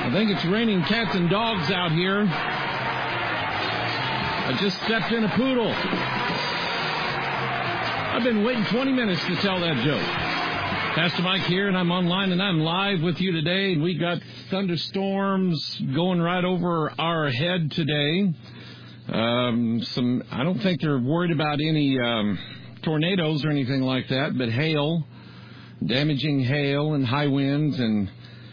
I think it's raining cats and dogs out here. I just stepped in a poodle. I've been waiting 20 minutes to tell that joke. Pastor Mike here, and I'm online, and I'm live with you today. We got thunderstorms going right over our head today. I don't think they're worried about any tornadoes or anything like that, but hail, damaging hail and high winds, and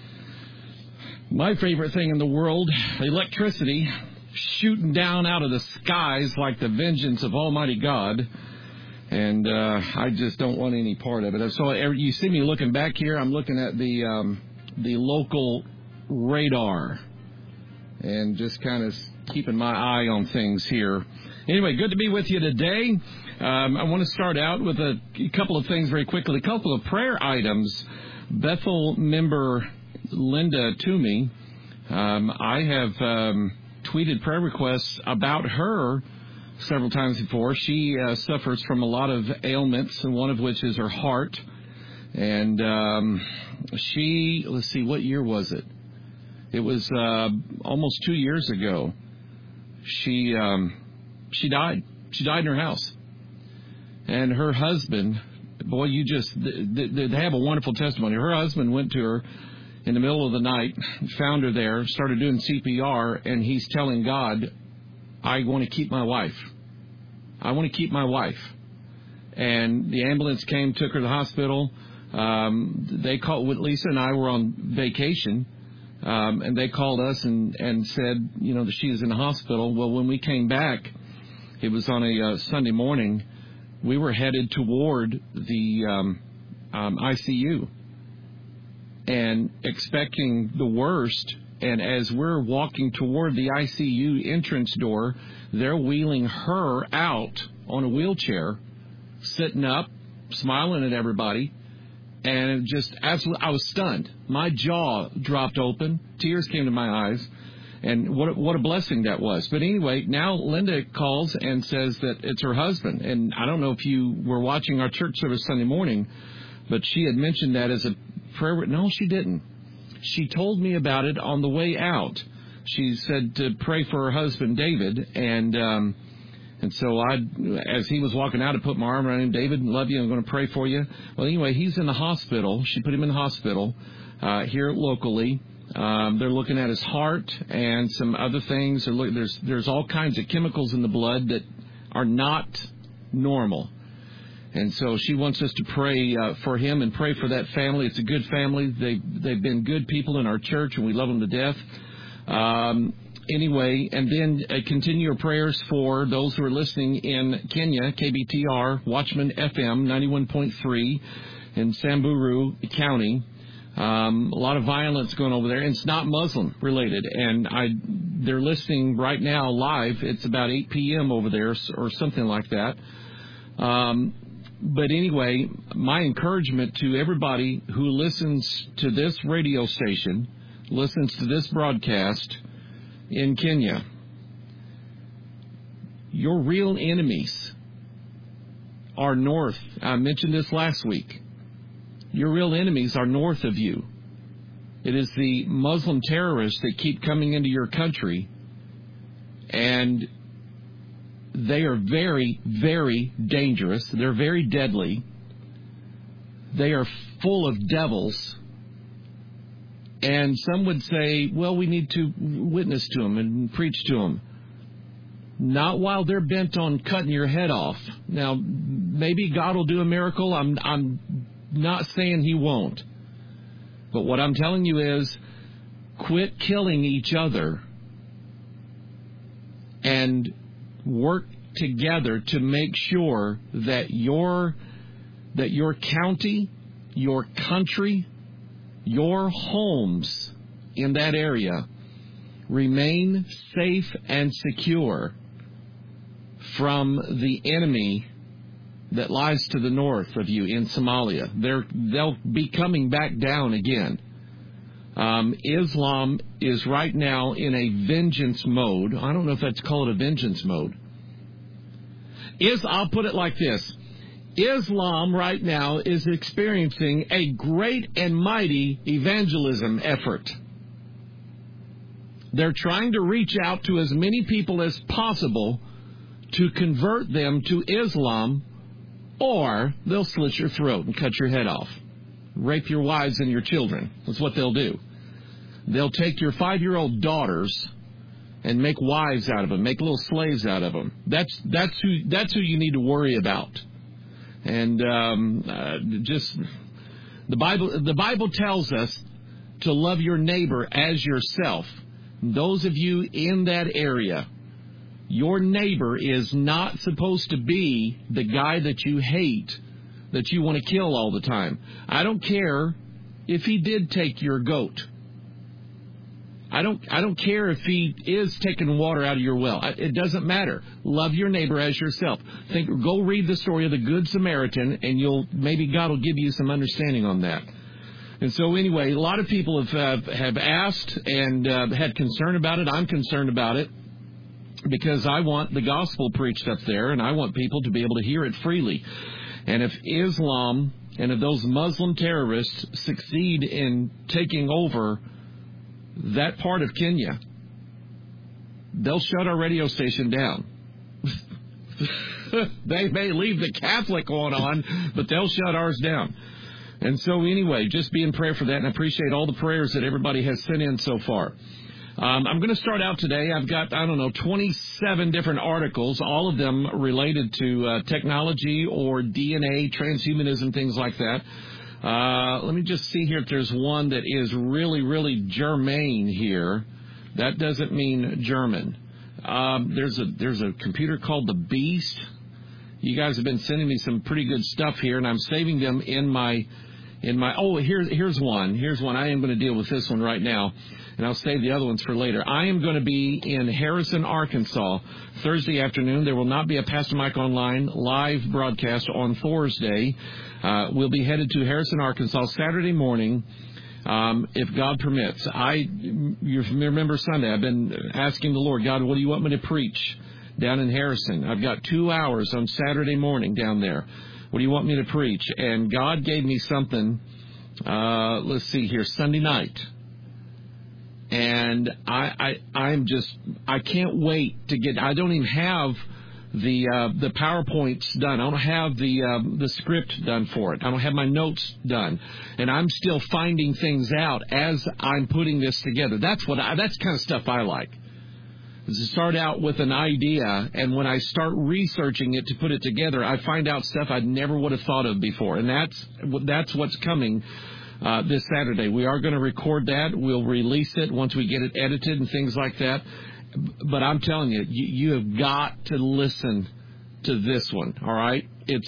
my favorite thing in the world, electricity shooting down out of the skies like the vengeance of Almighty God. And I just don't want any part of it. So you see me looking back here. I'm looking at the local radar and just kind of keeping my eye on things here. Anyway, good to be with you today. I want to start out with a couple of things very quickly. A couple of prayer items. Bethel member Linda Toomey. I have tweeted prayer requests about her several times before. She suffers from a lot of ailments, and one of which is her heart. And let's see, what year was it? It was almost 2 years ago. She died. She died in her house. And her husband, boy, they have a wonderful testimony. Her husband went to her in the middle of the night, found her there, started doing CPR, and he's telling God, I want to keep my wife. I want to keep my wife. And the ambulance came, took her to the hospital. They called, Lisa and I were on vacation, and they called us and said, that she is in the hospital. Well, when we came back, it was on a Sunday morning, we were headed toward the ICU and expecting the worst. And as we're walking toward the ICU entrance door, they're wheeling her out on a wheelchair, sitting up, smiling at everybody. And just absolutely, I was stunned. My jaw dropped open. Tears came to my eyes. And what a blessing that was. But anyway, now Linda calls and says that it's her husband. And I don't know if you were watching our church service Sunday morning, but she had mentioned that as a prayer. No, she didn't. She told me about it on the way out. She said to pray for her husband, David, and so as he was walking out, I put my arm around him. David, love you. I'm going to pray for you. Well, anyway, he's in the hospital. She put him in the hospital here locally. They're looking at his heart and some other things. There's all kinds of chemicals in the blood that are not normal. And so she wants us to pray for him and pray for that family. It's a good family. They've been good people in our church, and we love them to death. Anyway, and then continue your prayers for those who are listening in Kenya, KBTR, Watchman FM 91.3 in Samburu County. A lot of violence going over there, and it's not Muslim related. And they're listening right now live. It's about 8 p.m. over there or something like that. But anyway, my encouragement to everybody who listens to this radio station, listens to this broadcast in Kenya, your real enemies are north. I mentioned this last week. Your real enemies are north of you. It is the Muslim terrorists that keep coming into your country, and they are very, very dangerous. They're very deadly. They are full of devils. And some would say, well, we need to witness to them and preach to them. Not while they're bent on cutting your head off. Now, maybe God will do a miracle. I'm not saying he won't. But what I'm telling you is, quit killing each other and work together to make sure that your county, your country, your homes in that area remain safe and secure from the enemy that lies to the north of you in Somalia. They'll be coming back down again. Islam is right now in a vengeance mode. I don't know if that's called a vengeance mode. I'll put it like this. Islam right now is experiencing a great and mighty evangelism effort. They're trying to reach out to as many people as possible to convert them to Islam, or they'll slit your throat and cut your head off. Rape your wives and your children. That's what they'll do. They'll take your 5-year-old daughters and make wives out of them, make little slaves out of them. That's who you need to worry about. And just the Bible tells us to love your neighbor as yourself. Those of you in that area, your neighbor is not supposed to be the guy that you hate, that you want to kill all the time. I don't care if he did take your goat. I don't care if he is taking water out of your well. It doesn't matter. Love your neighbor as yourself. Go read the story of the Good Samaritan, and maybe God will give you some understanding on that. And so anyway, a lot of people have asked and had concern about it. I'm concerned about it because I want the gospel preached up there, and I want people to be able to hear it freely. And if Islam and if those Muslim terrorists succeed in taking over that part of Kenya, they'll shut our radio station down. They may leave the Catholic one on, but they'll shut ours down. And so anyway, just be in prayer for that, and I appreciate all the prayers that everybody has sent in so far. I'm going to start out today. I've got, 27 different articles, all of them related to technology or DNA, transhumanism, things like that. Let me just see here if there's one that is really, really germane here. That doesn't mean German. There's a computer called the Beast. You guys have been sending me some pretty good stuff here, and I'm saving them in my. Here's one. I am going to deal with this one right now, and I'll save the other ones for later. I am going to be in Harrison, Arkansas, Thursday afternoon. There will not be a Pastor Mike Online live broadcast on Thursday. We'll be headed to Harrison, Arkansas, Saturday morning, if God permits. You remember Sunday, I've been asking the Lord, God, what do you want me to preach down in Harrison? I've got 2 hours on Saturday morning down there. What do you want me to preach? And God gave me something, let's see here, Sunday night. And I can't wait to get, I don't even have the PowerPoints done. I don't have the script done for it. I don't have my notes done. And I'm still finding things out as I'm putting this together. That's the kind of stuff I like. To start out with an idea, and when I start researching it to put it together, I find out stuff I never would have thought of before. And that's what's coming this Saturday. We are going to record that. We'll release it once we get it edited and things like that. But I'm telling you, you have got to listen to this one, all right? It's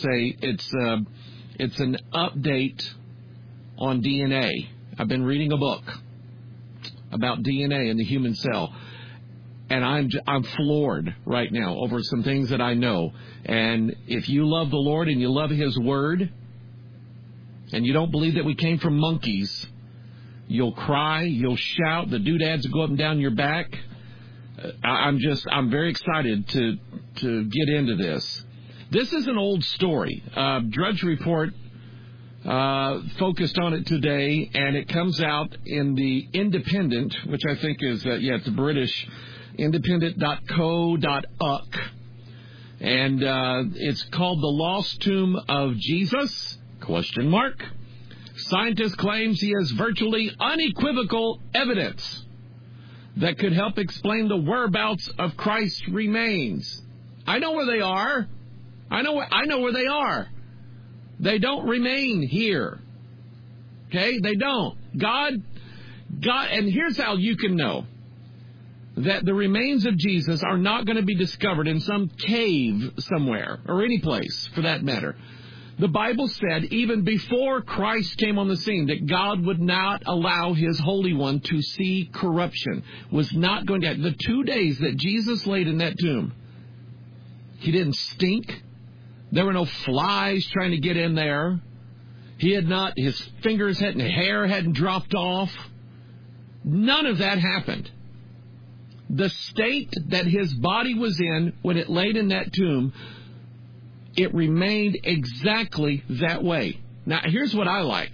an update on DNA. I've been reading a book about DNA in the human cell. And I'm floored right now over some things that I know. And if you love the Lord and you love His Word, and you don't believe that we came from monkeys, you'll cry, you'll shout, the doodads will go up and down your back. I'm very excited to get into this. This is an old story. Drudge Report focused on it today, and it comes out in the Independent, which I think is, it's a British independent.co.uk, and it's called The Lost Tomb of Jesus, ? Scientist claims he has virtually unequivocal evidence that could help explain the whereabouts of Christ's remains. I know where they are. I know where they are. They don't remain here. Okay? They don't. God, and here's how you can know that the remains of Jesus are not going to be discovered in some cave somewhere, or any place for that matter. The Bible said even before Christ came on the scene that God would not allow His Holy One to see corruption. Was not going to. The 2 days that Jesus laid in that tomb, He didn't stink. There were no flies trying to get in there. His fingers hair hadn't dropped off. None of that happened. The state that His body was in when it laid in that tomb, it remained exactly that way. Now, here's what I like.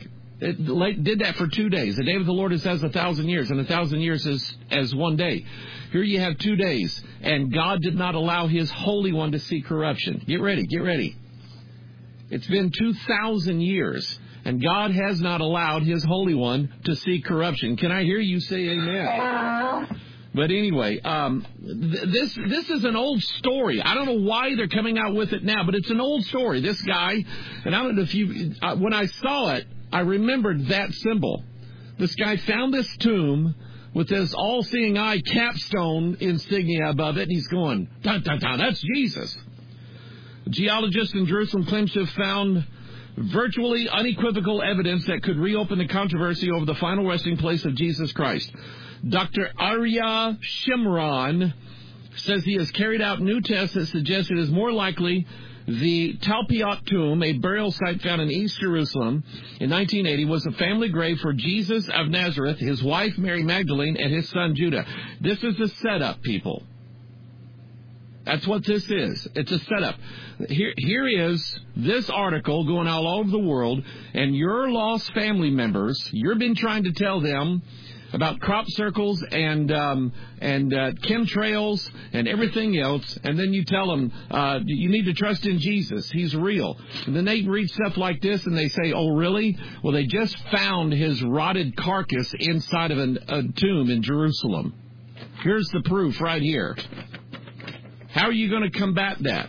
It did that for 2 days. The day of the Lord is as 1,000 years, and 1,000 years is as 1 day. Here you have 2 days, and God did not allow His Holy One to see corruption. Get ready, get ready. It's been 2,000 years, and God has not allowed His Holy One to see corruption. Can I hear you say amen? But anyway, this is an old story. I don't know why they're coming out with it now, but it's an old story. This guy, and I don't know if you, when I saw it, I remembered that symbol. This guy found this tomb with this all-seeing eye capstone insignia above it, and he's going, dun, dun, dun, that's Jesus. A geologist in Jerusalem claims to have found virtually unequivocal evidence that could reopen the controversy over the final resting place of Jesus Christ. Dr. Arya Shimron says he has carried out new tests that suggest it is more likely the Talpiot tomb, a burial site found in East Jerusalem in 1980, was a family grave for Jesus of Nazareth, his wife Mary Magdalene, and his son Judah. This is a setup, people. That's what this is. It's a setup. Here is this article going all over the world, and your lost family members, you've been trying to tell them about crop circles and chemtrails and everything else, and then you tell them you need to trust in Jesus. He's real. And then they read stuff like this, and they say, oh, really? Well, they just found his rotted carcass inside of a tomb in Jerusalem. Here's the proof right here. How are you going to combat that?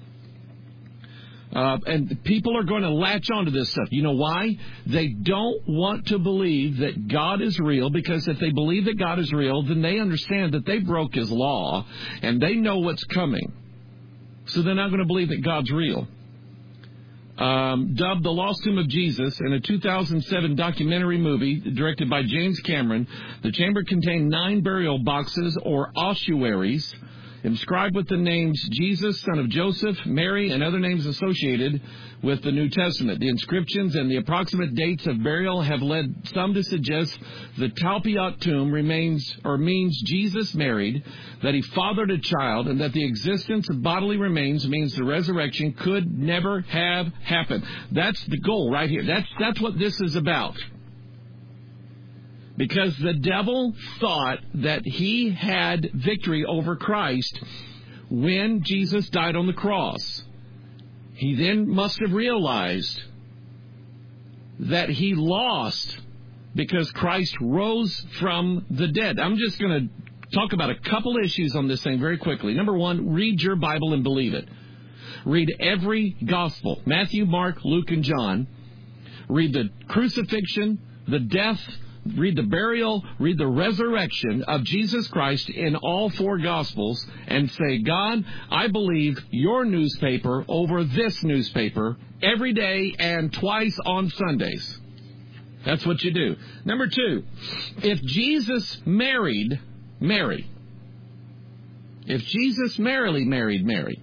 And people are going to latch onto this stuff. You know why? They don't want to believe that God is real, because if they believe that God is real, then they understand that they broke His law, and they know what's coming. So they're not going to believe that God's real. Dubbed The Lost Tomb of Jesus, in a 2007 documentary movie directed by James Cameron, the chamber contained 9 burial boxes, or ossuaries, inscribed with the names Jesus, son of Joseph, Mary, and other names associated with the New Testament. The inscriptions and the approximate dates of burial have led some to suggest the Talpiot tomb means Jesus married, that he fathered a child, and that the existence of bodily remains means the resurrection could never have happened. That's the goal right here. That's what this is about. Because the devil thought that he had victory over Christ when Jesus died on the cross. He then must have realized that he lost because Christ rose from the dead. I'm just going to talk about a couple issues on this thing very quickly. Number one, read your Bible and believe it. Read every gospel, Matthew, Mark, Luke, and John. Read the crucifixion, the death, read the burial, read the resurrection of Jesus Christ in all 4 Gospels, and say, God, I believe your newspaper over this newspaper every day and twice on Sundays. That's what you do. Number 2, if Jesus married Mary, if Jesus merrily married Mary,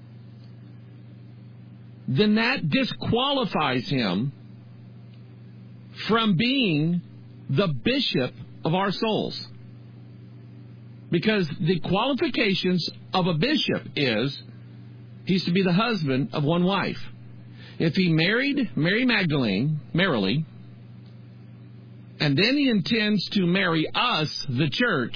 then that disqualifies him from being the bishop of our souls. Because the qualifications of a bishop is he's to be the husband of one wife. If he married Mary Magdalene, merrily, and then he intends to marry us, the church,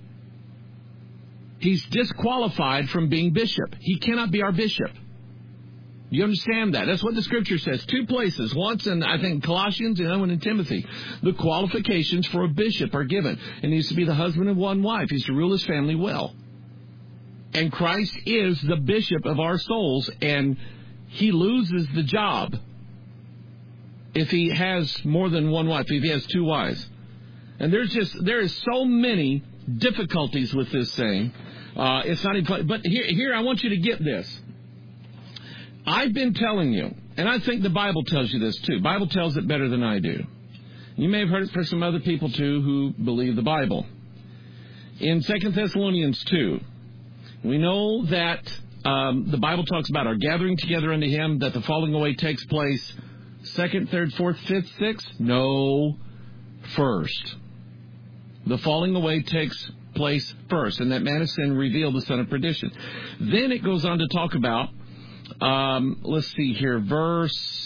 he's disqualified from being bishop. He cannot be our bishop. You understand that? That's what the Scripture says. 2 places. Once in, I think, Colossians and another one in Timothy. The qualifications for a bishop are given. He needs to be the husband of one wife. He's to rule his family well. And Christ is the bishop of our souls, and he loses the job if he has more than one wife, if he has 2 wives. And there is so many difficulties with this thing. It's not even, but here I want you to get this. I've been telling you, and I think the Bible tells you this too. The Bible tells it better than I do. You may have heard it from some other people too who believe the Bible. In 2 Thessalonians 2, we know that the Bible talks about our gathering together unto him, that the falling away takes place 2nd, 3rd, 4th, 5th, 6th? No, first. The falling away takes place first, and that man of sin revealed the son of perdition. Then it goes on to talk about, let's see here, verse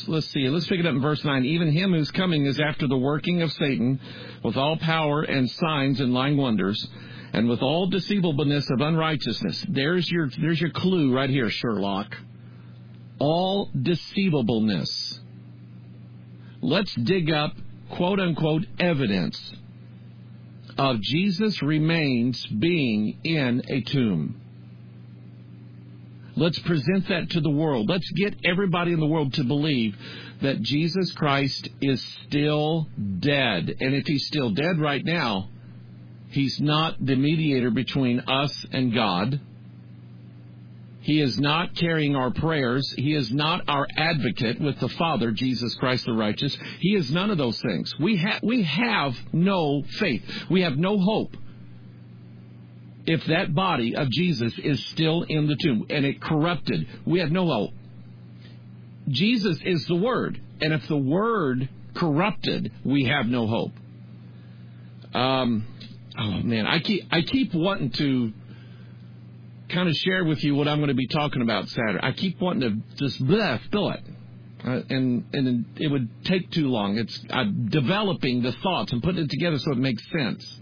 let's see. Let's pick it up in verse 9. Even him who's coming is after the working of Satan with all power and signs and lying wonders, and with all deceivableness of unrighteousness. There's your clue right here, Sherlock. All deceivableness. Let's dig up, quote-unquote, evidence of Jesus' remains being in a tomb. Let's present that to the world. Let's get everybody in the world to believe that Jesus Christ is still dead. And if he's still dead right now, he's not the mediator between us and God. He is not carrying our prayers. He is not our advocate with the Father, Jesus Christ the righteous. He is none of those things. We have no faith. We have no hope if that body of Jesus is still in the tomb and it corrupted. We have no hope. Jesus is the Word. And if the Word corrupted, we have no hope. Oh, man, I keep wanting to kind of share with you what I'm going to be talking about Saturday. I keep wanting to just spill it. And it would take too long. It's developing the thoughts and putting it together so it makes sense.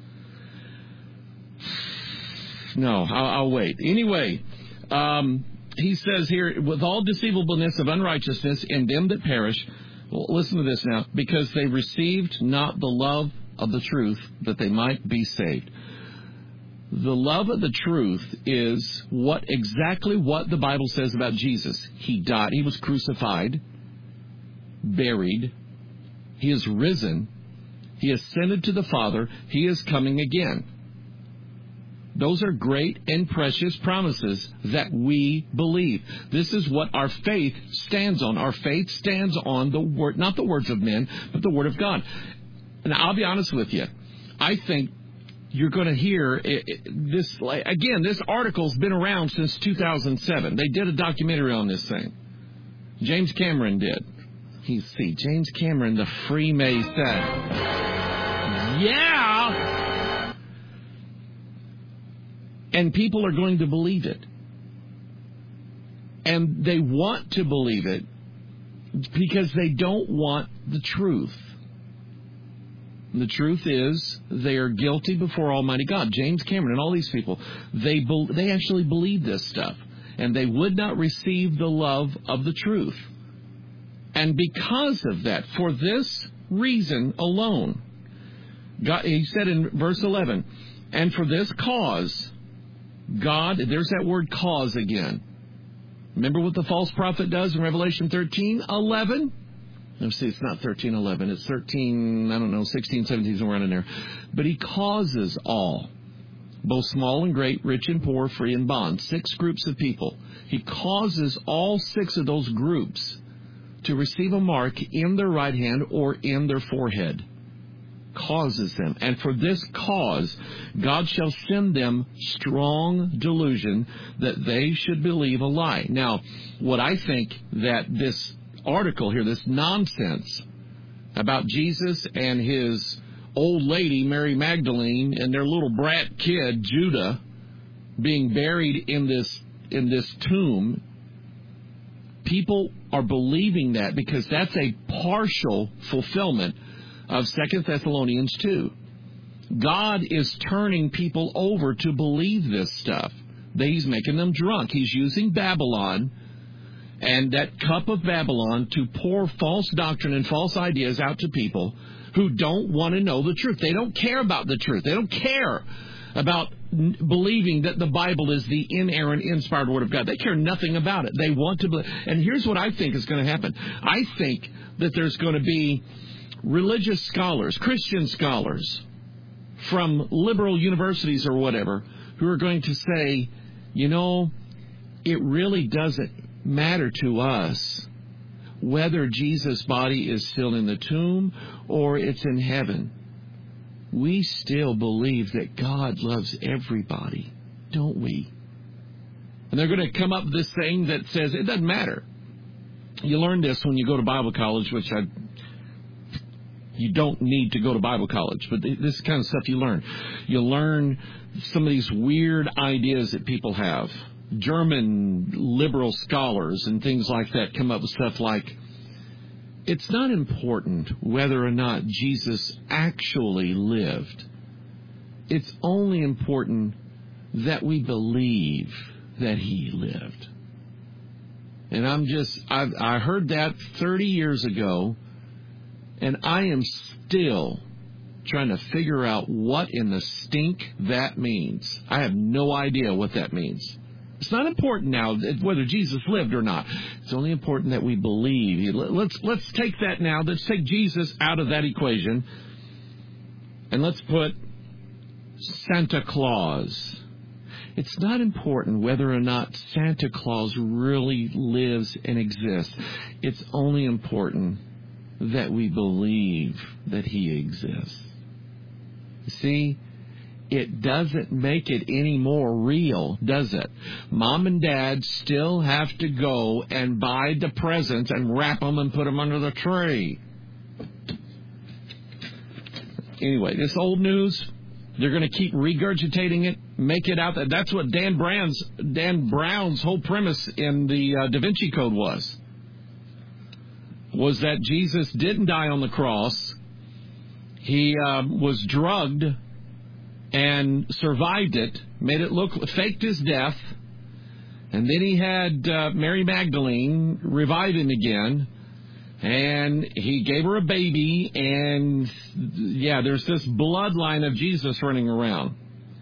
No, I'll wait. Anyway, he says here, with all deceivableness of unrighteousness in them that perish. Well, listen to this now. Because they received not the love of the truth, that they might be saved. The love of the truth is exactly what the Bible says about Jesus. He died. He was crucified, buried. He is risen. He ascended to the Father. He is coming again. Those are great and precious promises that we believe. This is what our faith stands on. Our faith stands on the Word, not the words of men, but the Word of God. And I'll be honest with you. I think you're going to hear this. Again, this article's been around since 2007. They did a documentary on this thing. James Cameron did. James Cameron, the Freemason. Yeah! And people are going to believe it. And they want to believe it because they don't want the truth. And the truth is they are guilty before Almighty God. James Cameron and all these people, they actually believe this stuff. And they would not receive the love of the truth. And because of that, for this reason alone, God, he said in verse 11, and for this cause, God, there's that word cause again. Remember what the false prophet does in Revelation 13:11? Let's see, it's not 13:11. It's 16, 17, somewhere in there. But he causes all, both small and great, rich and poor, free and bond. 6 groups of people. He causes all 6 of those groups to receive a mark in their right hand or in their forehead. Causes them. And for this cause, God shall send them strong delusion that they should believe a lie. Now, what I think that this article here, this nonsense about Jesus and his old lady, Mary Magdalene, and their little brat kid, Judah, being buried in this tomb, people are believing that because that's a partial fulfillment of 2 Thessalonians 2. God is turning people over to believe this stuff. He's making them drunk. He's using Babylon and that cup of Babylon to pour false doctrine and false ideas out to people who don't want to know the truth. They don't care about the truth. They don't care about believing that the Bible is the inerrant, inspired Word of God. They care nothing about it. They want to believe. And here's what I think is going to happen. I think that there's going to be religious scholars, Christian scholars from liberal universities or whatever, who are going to say, it really doesn't matter to us whether Jesus' body is still in the tomb or it's in heaven. We still believe that God loves everybody, don't we? And they're going to come up with this thing that says it doesn't matter. You learn this when you go to Bible college, which you don't need to go to Bible college, but this kind of stuff you learn. You learn some of these weird ideas that people have. German liberal scholars and things like that come up with stuff like, It's not important whether or not Jesus actually lived. It's only important that we believe that he lived. And I heard that 30 years ago, and I am still trying to figure out what in the stink that means. I have no idea what that means. It's not important now whether Jesus lived or not. It's only important that we believe. Let's take that now. Let's take Jesus out of that equation, and let's put Santa Claus. It's not important whether or not Santa Claus really lives and exists. It's only important that we believe that he exists. See, it doesn't make it any more real, does it? Mom and Dad still have to go and buy the presents and wrap them and put them under the tree. Anyway, this old news, they're going to keep regurgitating it, make it out. That's what Dan Brown's whole premise in the Da Vinci Code was that Jesus didn't die on the cross. He was drugged and survived it, faked his death, and then he had Mary Magdalene revive him again, and he gave her a baby, and there's this bloodline of Jesus running around.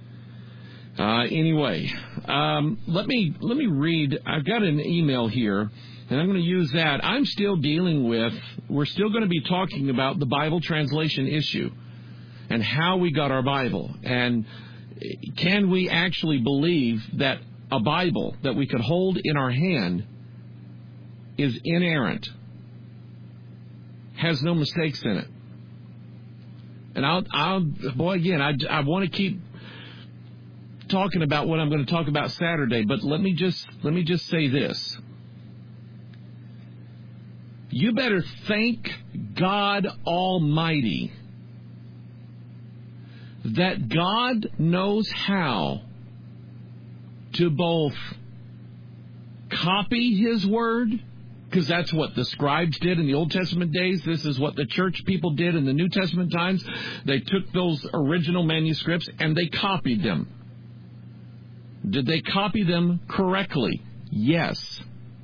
Anyway, let me read. I've got an email here, and I'm going to use that. We're still going to be talking about the Bible translation issue and how we got our Bible. And can we actually believe that a Bible that we could hold in our hand is inerrant, has no mistakes in it? And I want to keep talking about what I'm going to talk about Saturday, but let me just say this. You better thank God Almighty that God knows how to both copy his word, because that's what the scribes did in the Old Testament days. This is what the church people did in the New Testament times. They took those original manuscripts and they copied them. Did they copy them correctly? Yes.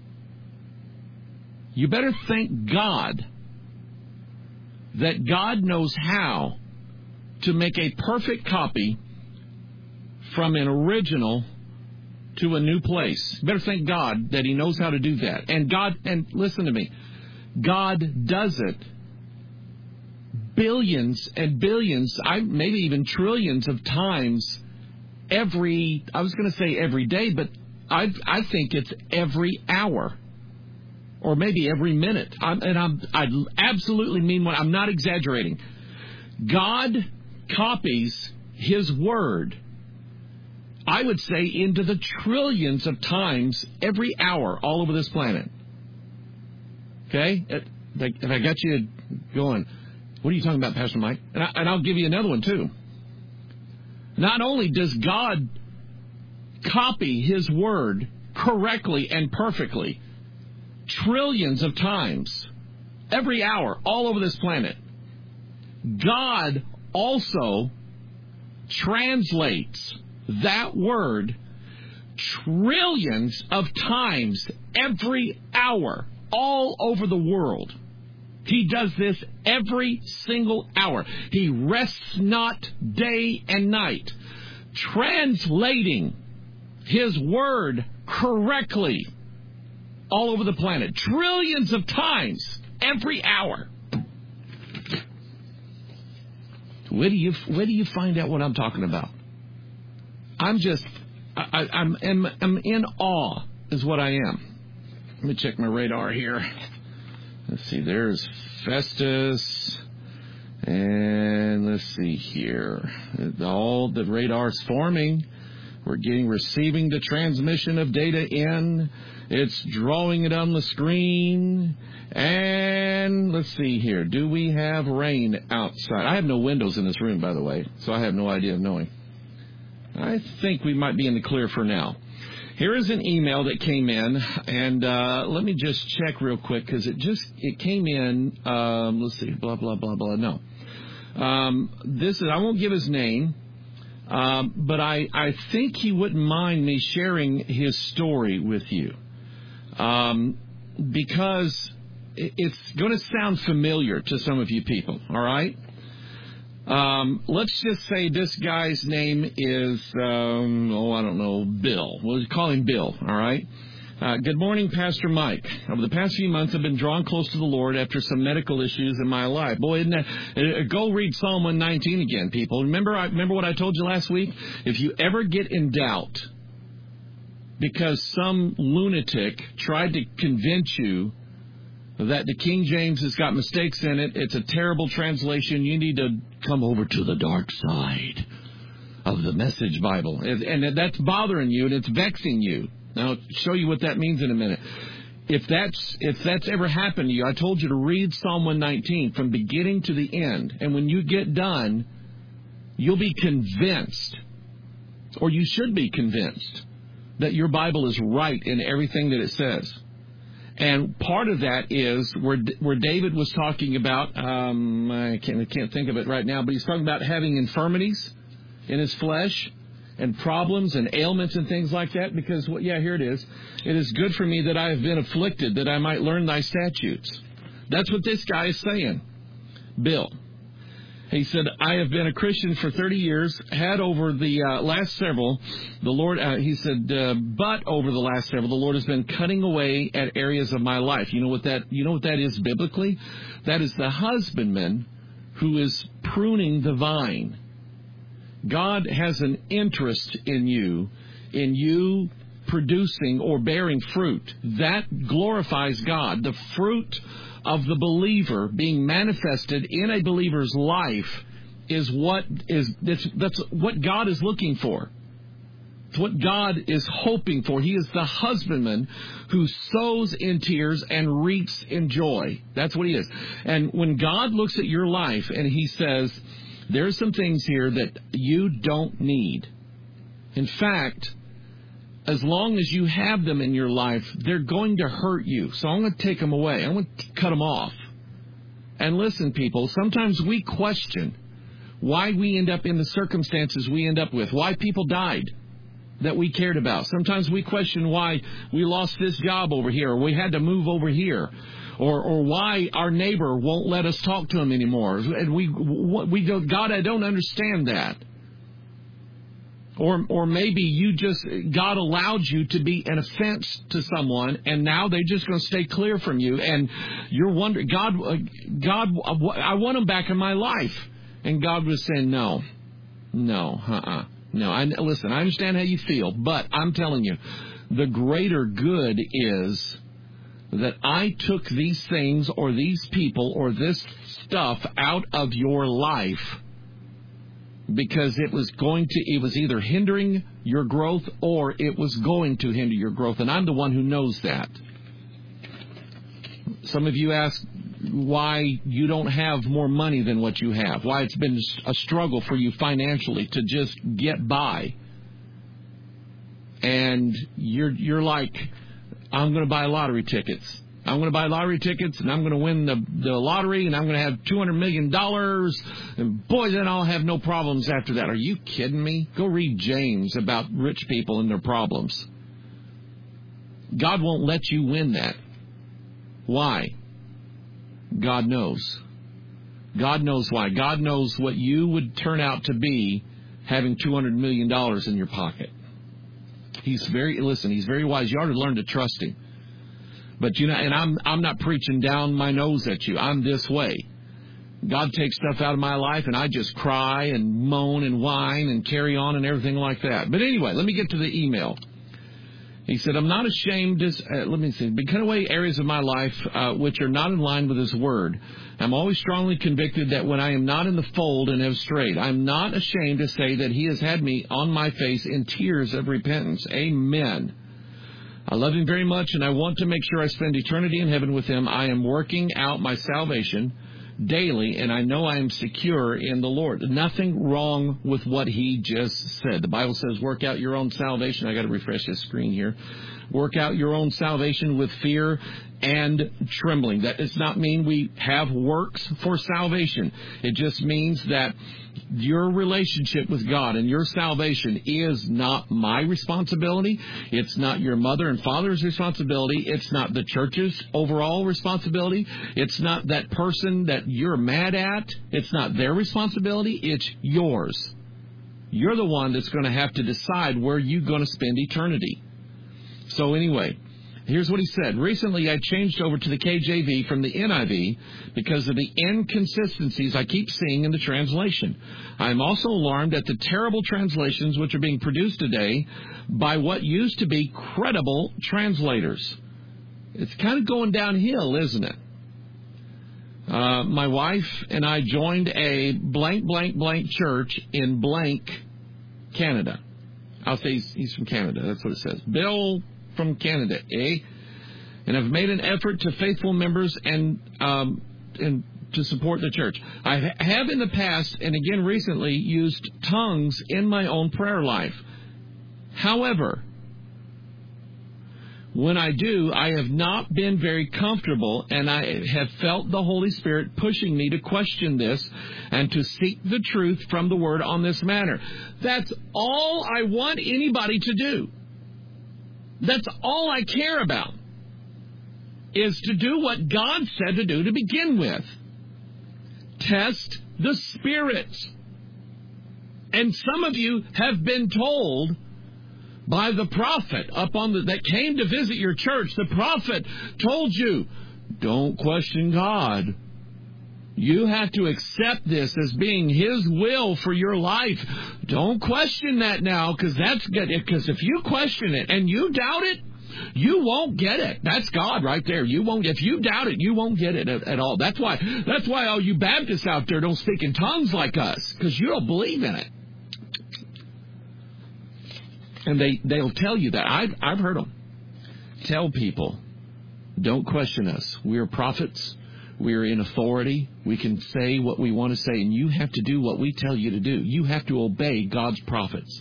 You better thank God that God knows how to make a perfect copy from an original to a new place. You better thank God that he knows how to do that. And listen to me, God does it billions and billions, maybe even trillions of times every day, but I think it's every hour. Or maybe every minute. I absolutely mean what I'm not exaggerating. God copies his word, I would say, into the trillions of times every hour all over this planet. Okay? If I got you going, what are you talking about, Pastor Mike? And I'll give you another one, too. Not only does God copy his word correctly and perfectly, trillions of times, every hour, all over this planet, God also translates that word trillions of times every hour, all over the world. He does this every single hour. He rests not day and night, translating his word correctly all over the planet, trillions of times every hour. Where do you find out what I'm talking about? I'm in awe, is what I am. Let me check my radar here. Let's see, there's Festus, and let's see here. All the radar's forming. We're receiving the transmission of data in. It's drawing it on the screen. And let's see here. Do we have rain outside? I have no windows in this room, by the way, so I have no idea of knowing. I think we might be in the clear for now. Here is an email that came in, and let me just check real quick because it came in. Let's see, blah blah blah blah. No, this is, I won't give his name, but I think he wouldn't mind me sharing his story with you, because it's going to sound familiar to some of you people. All right. Let's just say this guy's name is, I don't know, Bill. We'll call him Bill, all right? Good morning, Pastor Mike. Over the past few months, I've been drawn close to the Lord after some medical issues in my life. Boy, isn't that, go read Psalm 119 again, people. Remember what I told you last week? If you ever get in doubt because some lunatic tried to convince you that the King James has got mistakes in it, it's a terrible translation, you need to come over to the dark side of the Message Bible. And that's bothering you and it's vexing you. Now, I'll show you what that means in a minute. If that's ever happened to you, I told you to read Psalm 119 from beginning to the end. And when you get done, you'll be convinced, or you should be convinced, that your Bible is right in everything that it says. And part of that is where David was talking about, I can't think of it right now, but he's talking about having infirmities in his flesh and problems and ailments and things like that. Because, here it is. It is good for me that I have been afflicted, that I might learn thy statutes. That's what this guy is saying, Bill. He said, I have been a Christian for 30 years, had over the last several, the Lord, he said, but over the last several, the Lord has been cutting away at areas of my life. You know what that is biblically? That is the husbandman who is pruning the vine. God has an interest in you producing or bearing fruit. That glorifies God. The fruit of the believer being manifested in a believer's life is that's what God is looking for. It's what God is hoping for. He is the husbandman who sows in tears and reaps in joy. That's what he is. And when God looks at your life and he says, there's some things here that you don't need. In fact, as long as you have them in your life, they're going to hurt you. So I'm going to take them away. I'm going to cut them off. And listen, people, sometimes we question why we end up in the circumstances we end up with, why people died that we cared about. Sometimes we question why we lost this job over here, or we had to move over here, or why our neighbor won't let us talk to him anymore. And we go, God, I don't understand that. Or maybe God allowed you to be an offense to someone, and now they're just going to stay clear from you, and you're wondering, God, I want them back in my life. And God was saying, no. Listen, I understand how you feel, but I'm telling you, the greater good is that I took these things or these people or this stuff out of your life, because it was either hindering your growth or it was going to hinder your growth. And I'm the one who knows that. Some of you ask why you don't have more money than what you have, why it's been a struggle for you financially to just get by. And you're like, I'm going to buy lottery tickets. I'm going to buy lottery tickets, and I'm going to win the lottery, and I'm going to have $200 million, and boy, then I'll have no problems after that. Are you kidding me? Go read James about rich people and their problems. God won't let you win that. Why? God knows. God knows why. God knows what you would turn out to be having $200 million in your pocket. He's very wise. You ought to learn to trust him. But, and I'm not preaching down my nose at you. I'm this way. God takes stuff out of my life, and I just cry and moan and whine and carry on and everything like that. But anyway, let me get to the email. He said, I'm not ashamed to cut away areas of my life which are not in line with his word. I'm always strongly convicted that when I am not in the fold and have strayed, I'm not ashamed to say that he has had me on my face in tears of repentance. Amen. I love him very much, and I want to make sure I spend eternity in heaven with him. I am working out my salvation daily, and I know I am secure in the Lord. Nothing wrong with what he just said. The Bible says, work out your own salvation. I got to refresh this screen here. Work out your own salvation with fear and trembling. That does not mean we have works for salvation. It just means that your relationship with God and your salvation is not my responsibility. It's not your mother and father's responsibility. It's not the church's overall responsibility. It's not that person that you're mad at. It's not their responsibility. It's yours. You're the one that's going to have to decide where you're going to spend eternity. So anyway, here's what he said. Recently, I changed over to the KJV from the NIV because of the inconsistencies I keep seeing in the translation. I'm also alarmed at the terrible translations which are being produced today by what used to be credible translators. It's kind of going downhill, isn't it? My wife and I joined a blank, blank, blank church in blank, Canada. I'll say he's from Canada. That's what it says. Bill from Canada, eh? And I've made an effort to faithful members and to support the church. I have in the past and again recently used tongues in my own prayer life. However, when I do, I have not been very comfortable, and I have felt the Holy Spirit pushing me to question this and to seek the truth from the Word on this matter. That's all I want anybody to do. That's all I care about, is to do what God said to do to begin with. Test the spirits. And some of you have been told by the prophet that came to visit your church. The prophet told you, don't question God. You have to accept this as being His will for your life. Don't question that now, because that's good. Because if you question it and you doubt it, you won't get it. That's God right there. You won't. If you doubt it, you won't get it at all. That's why all you Baptists out there don't speak in tongues like us, because you don't believe in it. And they'll tell you that. I've heard them tell people, don't question us. We are prophets. We are in authority. We can say what we want to say, and you have to do what we tell you to do. You have to obey God's prophets.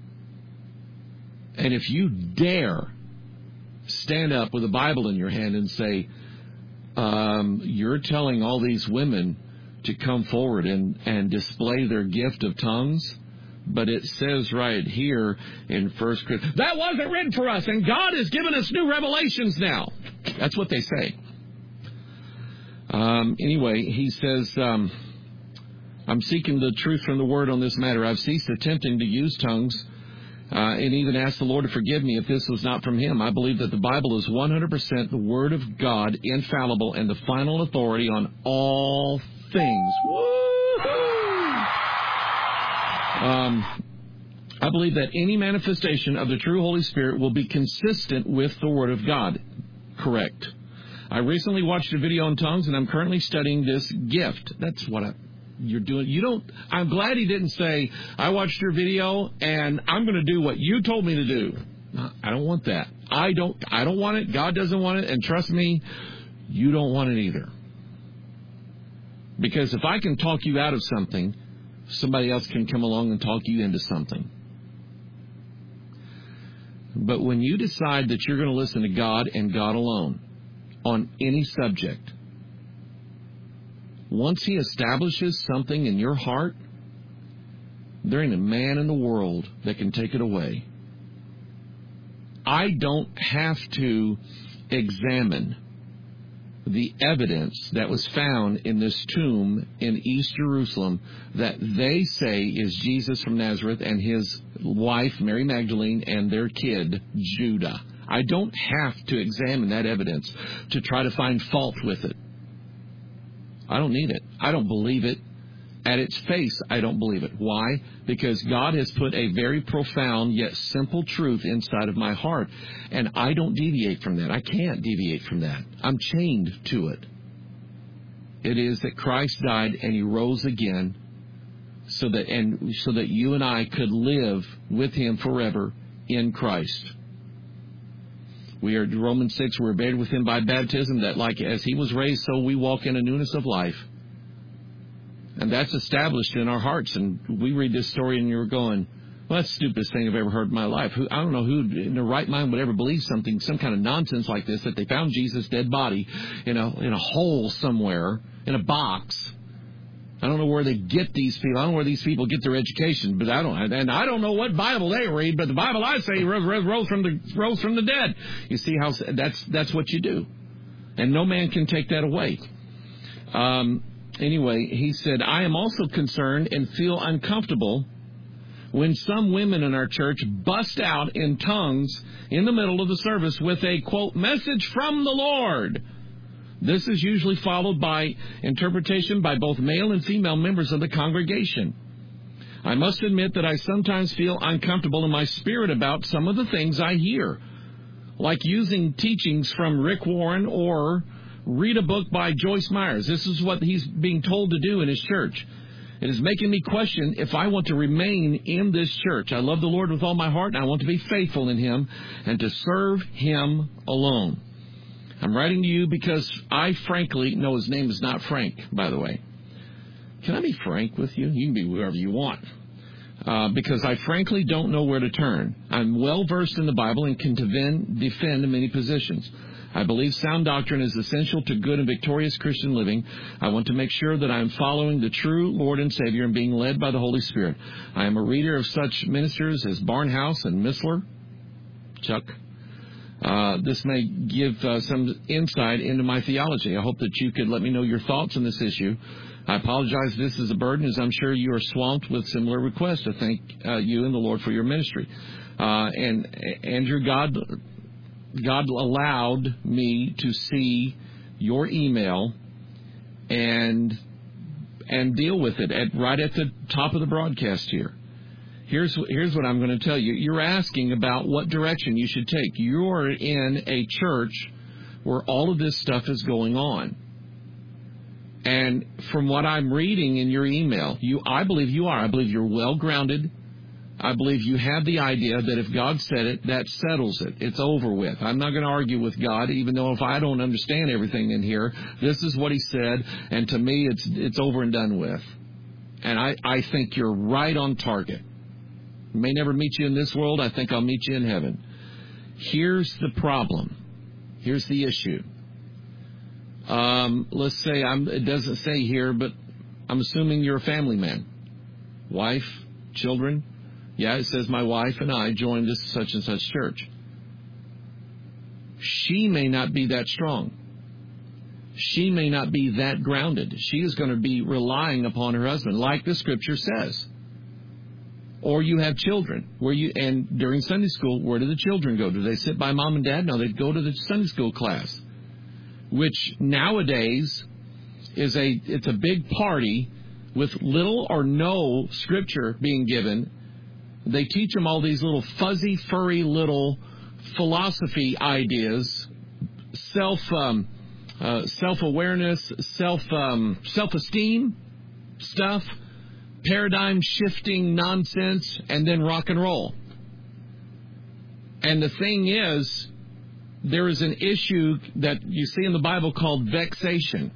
And if you dare stand up with a Bible in your hand and say, you're telling all these women to come forward and display their gift of tongues, but it says right here in 1 Corinthians, that wasn't written for us, and God has given us new revelations now. That's what they say. Anyway, he says, I'm seeking the truth from the Word on this matter. I've ceased attempting to use tongues and even asked the Lord to forgive me if this was not from Him. I believe that the Bible is 100% the Word of God, infallible, and the final authority on all things. Woo-hoo! I believe that any manifestation of the true Holy Spirit will be consistent with the Word of God. Correct. I recently watched a video on tongues, and I'm currently studying this gift. That's what you're doing. I'm glad he didn't say, I watched your video, and I'm going to do what you told me to do. I don't want that. I don't want it. God doesn't want it. And trust me, you don't want it either. Because if I can talk you out of something, somebody else can come along and talk you into something. But when you decide that you're going to listen to God and God alone on any subject, once He establishes something in your heart, there ain't a man in the world that can take it away. I don't have to examine the evidence that was found in this tomb in East Jerusalem that they say is Jesus from Nazareth and His wife, Mary Magdalene, and their kid, Judah. I don't have to examine that evidence to try to find fault with it. I don't need it. I don't believe it. At its face, I don't believe it. Why? Because God has put a very profound yet simple truth inside of my heart, and I don't deviate from that. I can't deviate from that. I'm chained to it. It is that Christ died and He rose again so that you and I could live with Him forever in Christ. We are, Romans 6, we're buried with Him by baptism, that like as He was raised, so we walk in a newness of life. And that's established in our hearts. And we read this story and you're going, well, that's the stupidest thing I've ever heard in my life. I don't know who in their right mind would ever believe some kind of nonsense like this, that they found Jesus' dead body in a hole somewhere, in a box. I don't know where they get these people. I don't know where these people get their education, but I don't know what Bible they read, but the Bible I say rose from the dead. You see how that's what you do. And no man can take that away. Anyway, he said, I am also concerned and feel uncomfortable when some women in our church bust out in tongues in the middle of the service with a, quote, message from the Lord. This is usually followed by interpretation by both male and female members of the congregation. I must admit that I sometimes feel uncomfortable in my spirit about some of the things I hear, like using teachings from Rick Warren or read a book by Joyce Myers. This is what he's being told to do in his church. It is making me question if I want to remain in this church. I love the Lord with all my heart, and I want to be faithful in Him and to serve Him alone. I'm writing to you because I frankly know his name is not Frank, by the way. Can I be frank with you? You can be whoever you want. Because I frankly don't know where to turn. I'm well versed in the Bible and can defend many positions. I believe sound doctrine is essential to good and victorious Christian living. I want to make sure that I am following the true Lord and Savior and being led by the Holy Spirit. I am a reader of such ministers as Barnhouse and Missler. Chuck. This may give some insight into my theology. I hope that you could let me know your thoughts on this issue. I apologize if this is a burden, as I'm sure you are swamped with similar requests. I thank you and the Lord for your ministry. And Andrew, God allowed me to see your email and deal with it right at the top of the broadcast here. Here's what I'm going to tell you. You're asking about what direction you should take. You're in a church where all of this stuff is going on. And from what I'm reading in your email, I believe you are. I believe you're well-grounded. I believe you have the idea that if God said it, that settles it. It's over with. I'm not going to argue with God, even though if I don't understand everything in here, this is what He said, and to me, it's over and done with. And I think you're right on target. May never meet you in this world. I think I'll meet you in heaven. Here's the problem. Here's the issue. Let's say it doesn't say here, but I'm assuming you're a family man. Wife, children. Yeah, it says my wife and I joined this such and such church. She may not be that strong. She may not be that grounded. She is going to be relying upon her husband, like the Scripture says. Or you have children, and during Sunday school, where do the children go? Do they sit by mom and dad? No, they go to the Sunday school class, which nowadays it's a big party with little or no Scripture being given. They teach them all these little fuzzy, furry little philosophy ideas, self-awareness, self-esteem stuff, paradigm-shifting nonsense, and then rock and roll. And the thing is, there is an issue that you see in the Bible called vexation.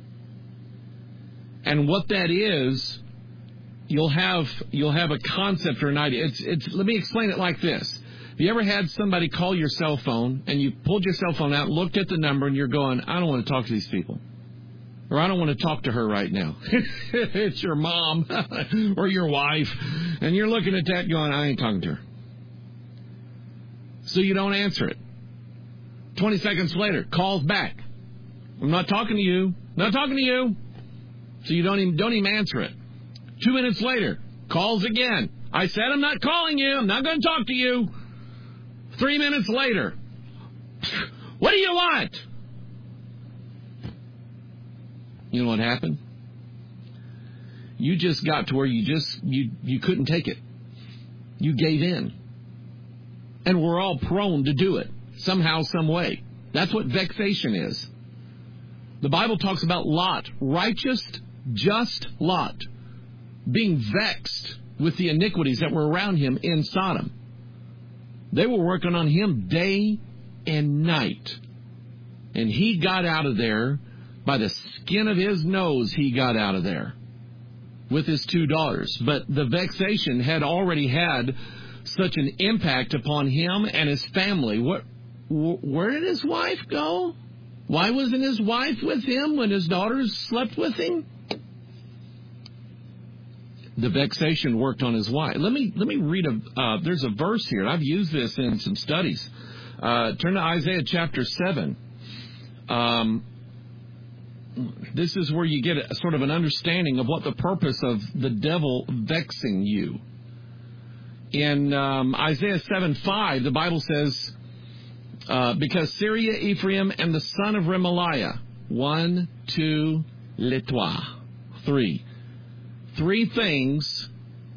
And what that is, you'll have a concept or an idea. Let me explain it like this. Have you ever had somebody call your cell phone and you pulled your cell phone out, looked at the number, and you're going, I don't want to talk to these people. Or I don't want to talk to her right now. It's your mom or your wife. And you're looking at that going, I ain't talking to her. So you don't answer it. 20 seconds later, calls back. I'm not talking to you. Not talking to you. So you don't even answer it. 2 minutes later, calls again. I said I'm not calling you. I'm not going to talk to you. 3 minutes later, what do you want? You know what happened? You just got to where you couldn't take it. You gave in. And we're all prone to do it somehow, some way. That's what vexation is. The Bible talks about Lot, righteous, just Lot, being vexed with the iniquities that were around him in Sodom. They were working on him day and night. And he got out of there. By the skin of his nose, he got out of there. with his two daughters. But the vexation had already had such an impact upon him and his family. Where did his wife go? Why wasn't his wife with him when his daughters slept with him? The vexation worked on his wife. Let me read there's a verse here, and I've used this in some studies. Turn to Isaiah chapter 7. This is where you get a sort of an understanding of what the purpose of the devil vexing you. In Isaiah 7:5, the Bible says, because Syria, Ephraim, and the son of Remaliah, 1, 2, letoi, 3. Three things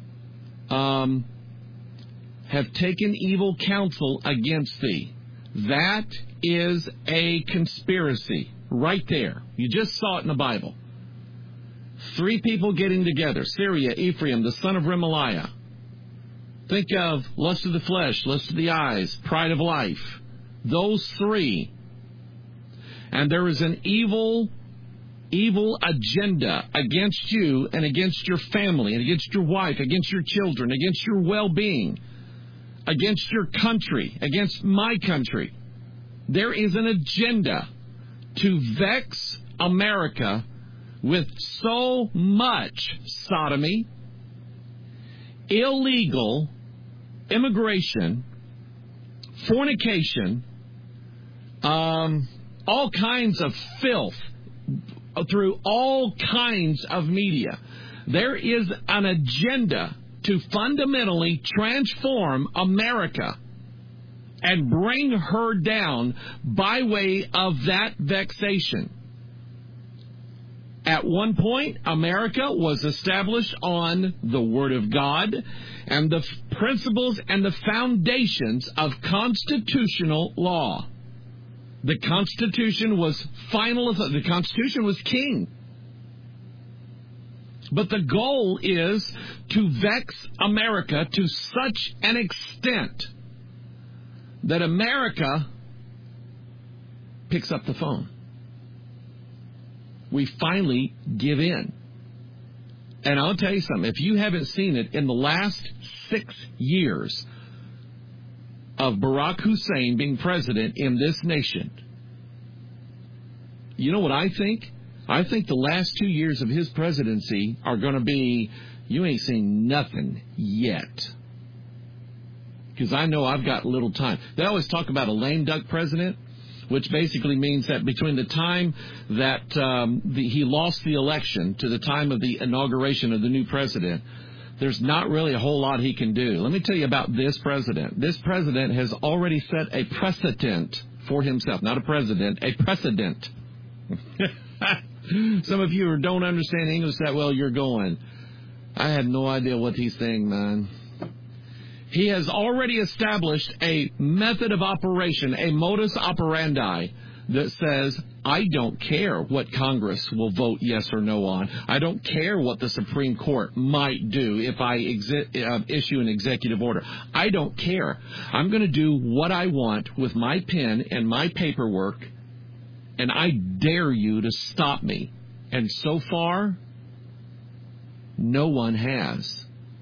have taken evil counsel against thee. That is a conspiracy. Right there. You just saw it in the Bible. Three people getting together. Syria, Ephraim, the son of Remaliah. Think of lust of the flesh, lust of the eyes, pride of life. Those three. And there is an evil agenda against you and against your family and against your wife, against your children, against your well-being, against your country, against my country. There is an agenda to vex America with so much sodomy, illegal immigration, fornication, all kinds of filth through all kinds of media. There is an agenda to fundamentally transform America and bring her down by way of that vexation. At one point, America was established on the Word of God and the principles and the foundations of constitutional law. The Constitution was final. The Constitution was king. But the goal is to vex America to such an extent that America picks up the phone. We finally give in. And I'll tell you something. If you haven't seen it, in the last 6 years of Barack Hussein being president in this nation, you know what I think? I think the last 2 years of his presidency are going to be, you ain't seen nothing yet. Because I know I've got little time. They always talk about a lame duck president, which basically means that between the time that he lost the election to the time of the inauguration of the new president, there's not really a whole lot he can do. Let me tell you about this president. This president has already set a precedent for himself. Not a president, a precedent. Some of you who don't understand English that well, you're going, I have no idea what he's saying, man. He has already established a method of operation, a modus operandi that says, I don't care what Congress will vote yes or no on. I don't care what the Supreme Court might do if I issue an executive order. I don't care. I'm going to do what I want with my pen and my paperwork, and I dare you to stop me. And so far, no one has.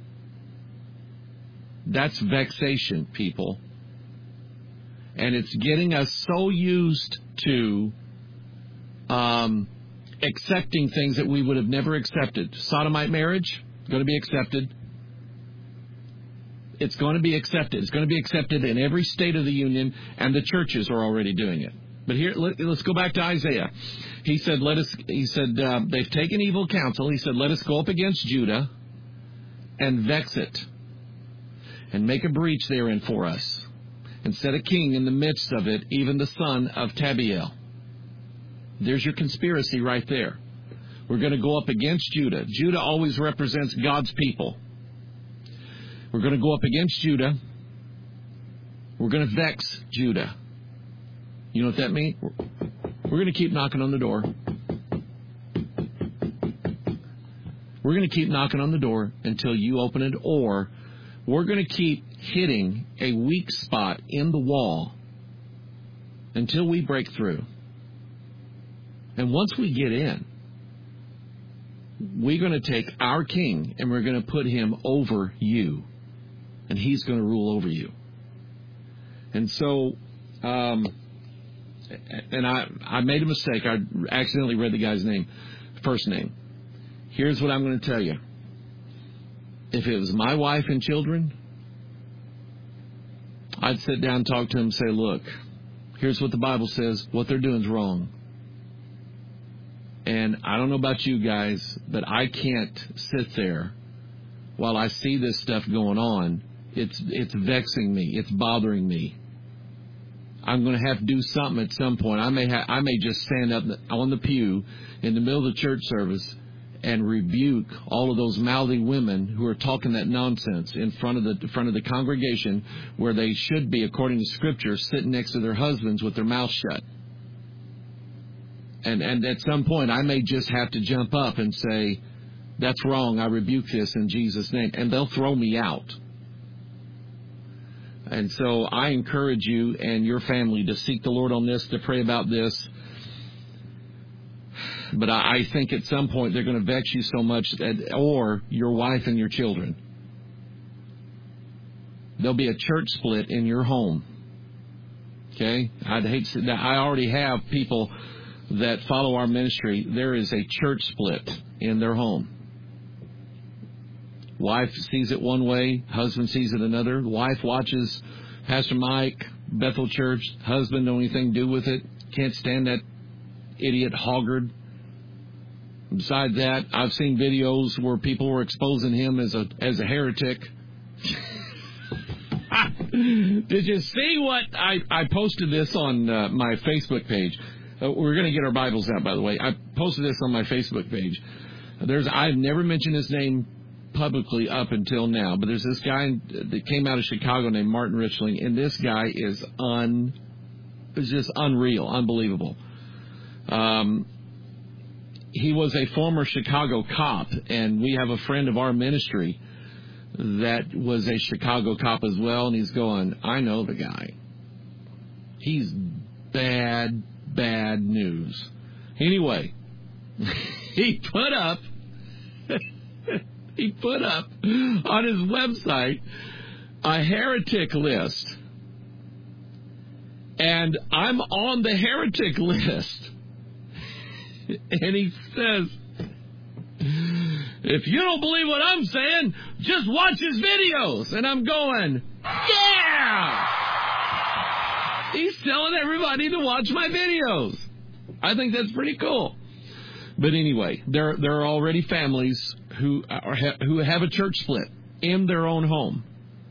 That's vexation, people. And it's getting us so used to accepting things that we would have never accepted. Sodomite marriage, going to be accepted. It's going to be accepted. It's going to be accepted in every state of the union, and the churches are already doing it. But here, let's go back to Isaiah. He said, they've taken evil counsel. He said, let us go up against Judah and vex it, and make a breach therein for us, and set a king in the midst of it, even the son of Tabiel. There's your conspiracy right there. We're going to go up against Judah. Judah always represents God's people. We're going to go up against Judah. We're going to vex Judah. You know what that means? We're going to keep knocking on the door. We're going to keep knocking on the door until you open it, or we're going to keep hitting a weak spot in the wall until we break through. And once we get in, we're going to take our king and we're going to put him over you, and he's going to rule over you. And so, and I made a mistake. I accidentally read the guy's first name. Here's what I'm going to tell you. If it was my wife and children, I'd sit down and talk to him and say, look, here's what the Bible says. What they're doing is wrong. And I don't know about you guys, but I can't sit there while I see this stuff going on. It's vexing me. It's bothering me. I'm going to have to do something at some point. I may just stand up on the pew in the middle of the church service and rebuke all of those mouthy women who are talking that nonsense in front of the congregation, where they should be, according to Scripture, sitting next to their husbands with their mouth shut. And at some point, I may just have to jump up and say, that's wrong. I rebuke this in Jesus' name. And they'll throw me out. And so I encourage you and your family to seek the Lord on this, to pray about this. But I think at some point they're going to vex you so much, or your wife and your children. There'll be a church split in your home. Okay? I'd hate to say that. I already have people that follow our ministry. There is a church split in their home. Wife sees it one way, husband sees it another. Wife watches Pastor Mike, Bethel Church. Husband don't anything to do with it. Can't stand that idiot Hoggard. Besides that, I've seen videos where people were exposing him as a heretic. Did you see what I posted this on my Facebook page? We're going to get our Bibles out, by the way. I posted this on my Facebook page. I've never mentioned his name publicly up until now, but there's this guy that came out of Chicago named Martin Richling, and this guy is just unreal, unbelievable. He was a former Chicago cop, and we have a friend of our ministry that was a Chicago cop as well, and he's going, I know the guy. He's bad news. Anyway, he put up on his website a heretic list. And I'm on the heretic list. And he says, if you don't believe what I'm saying, just watch his videos. And I'm going, yeah! He's telling everybody to watch my videos. I think that's pretty cool. But anyway, there are already families who have a church split in their own home.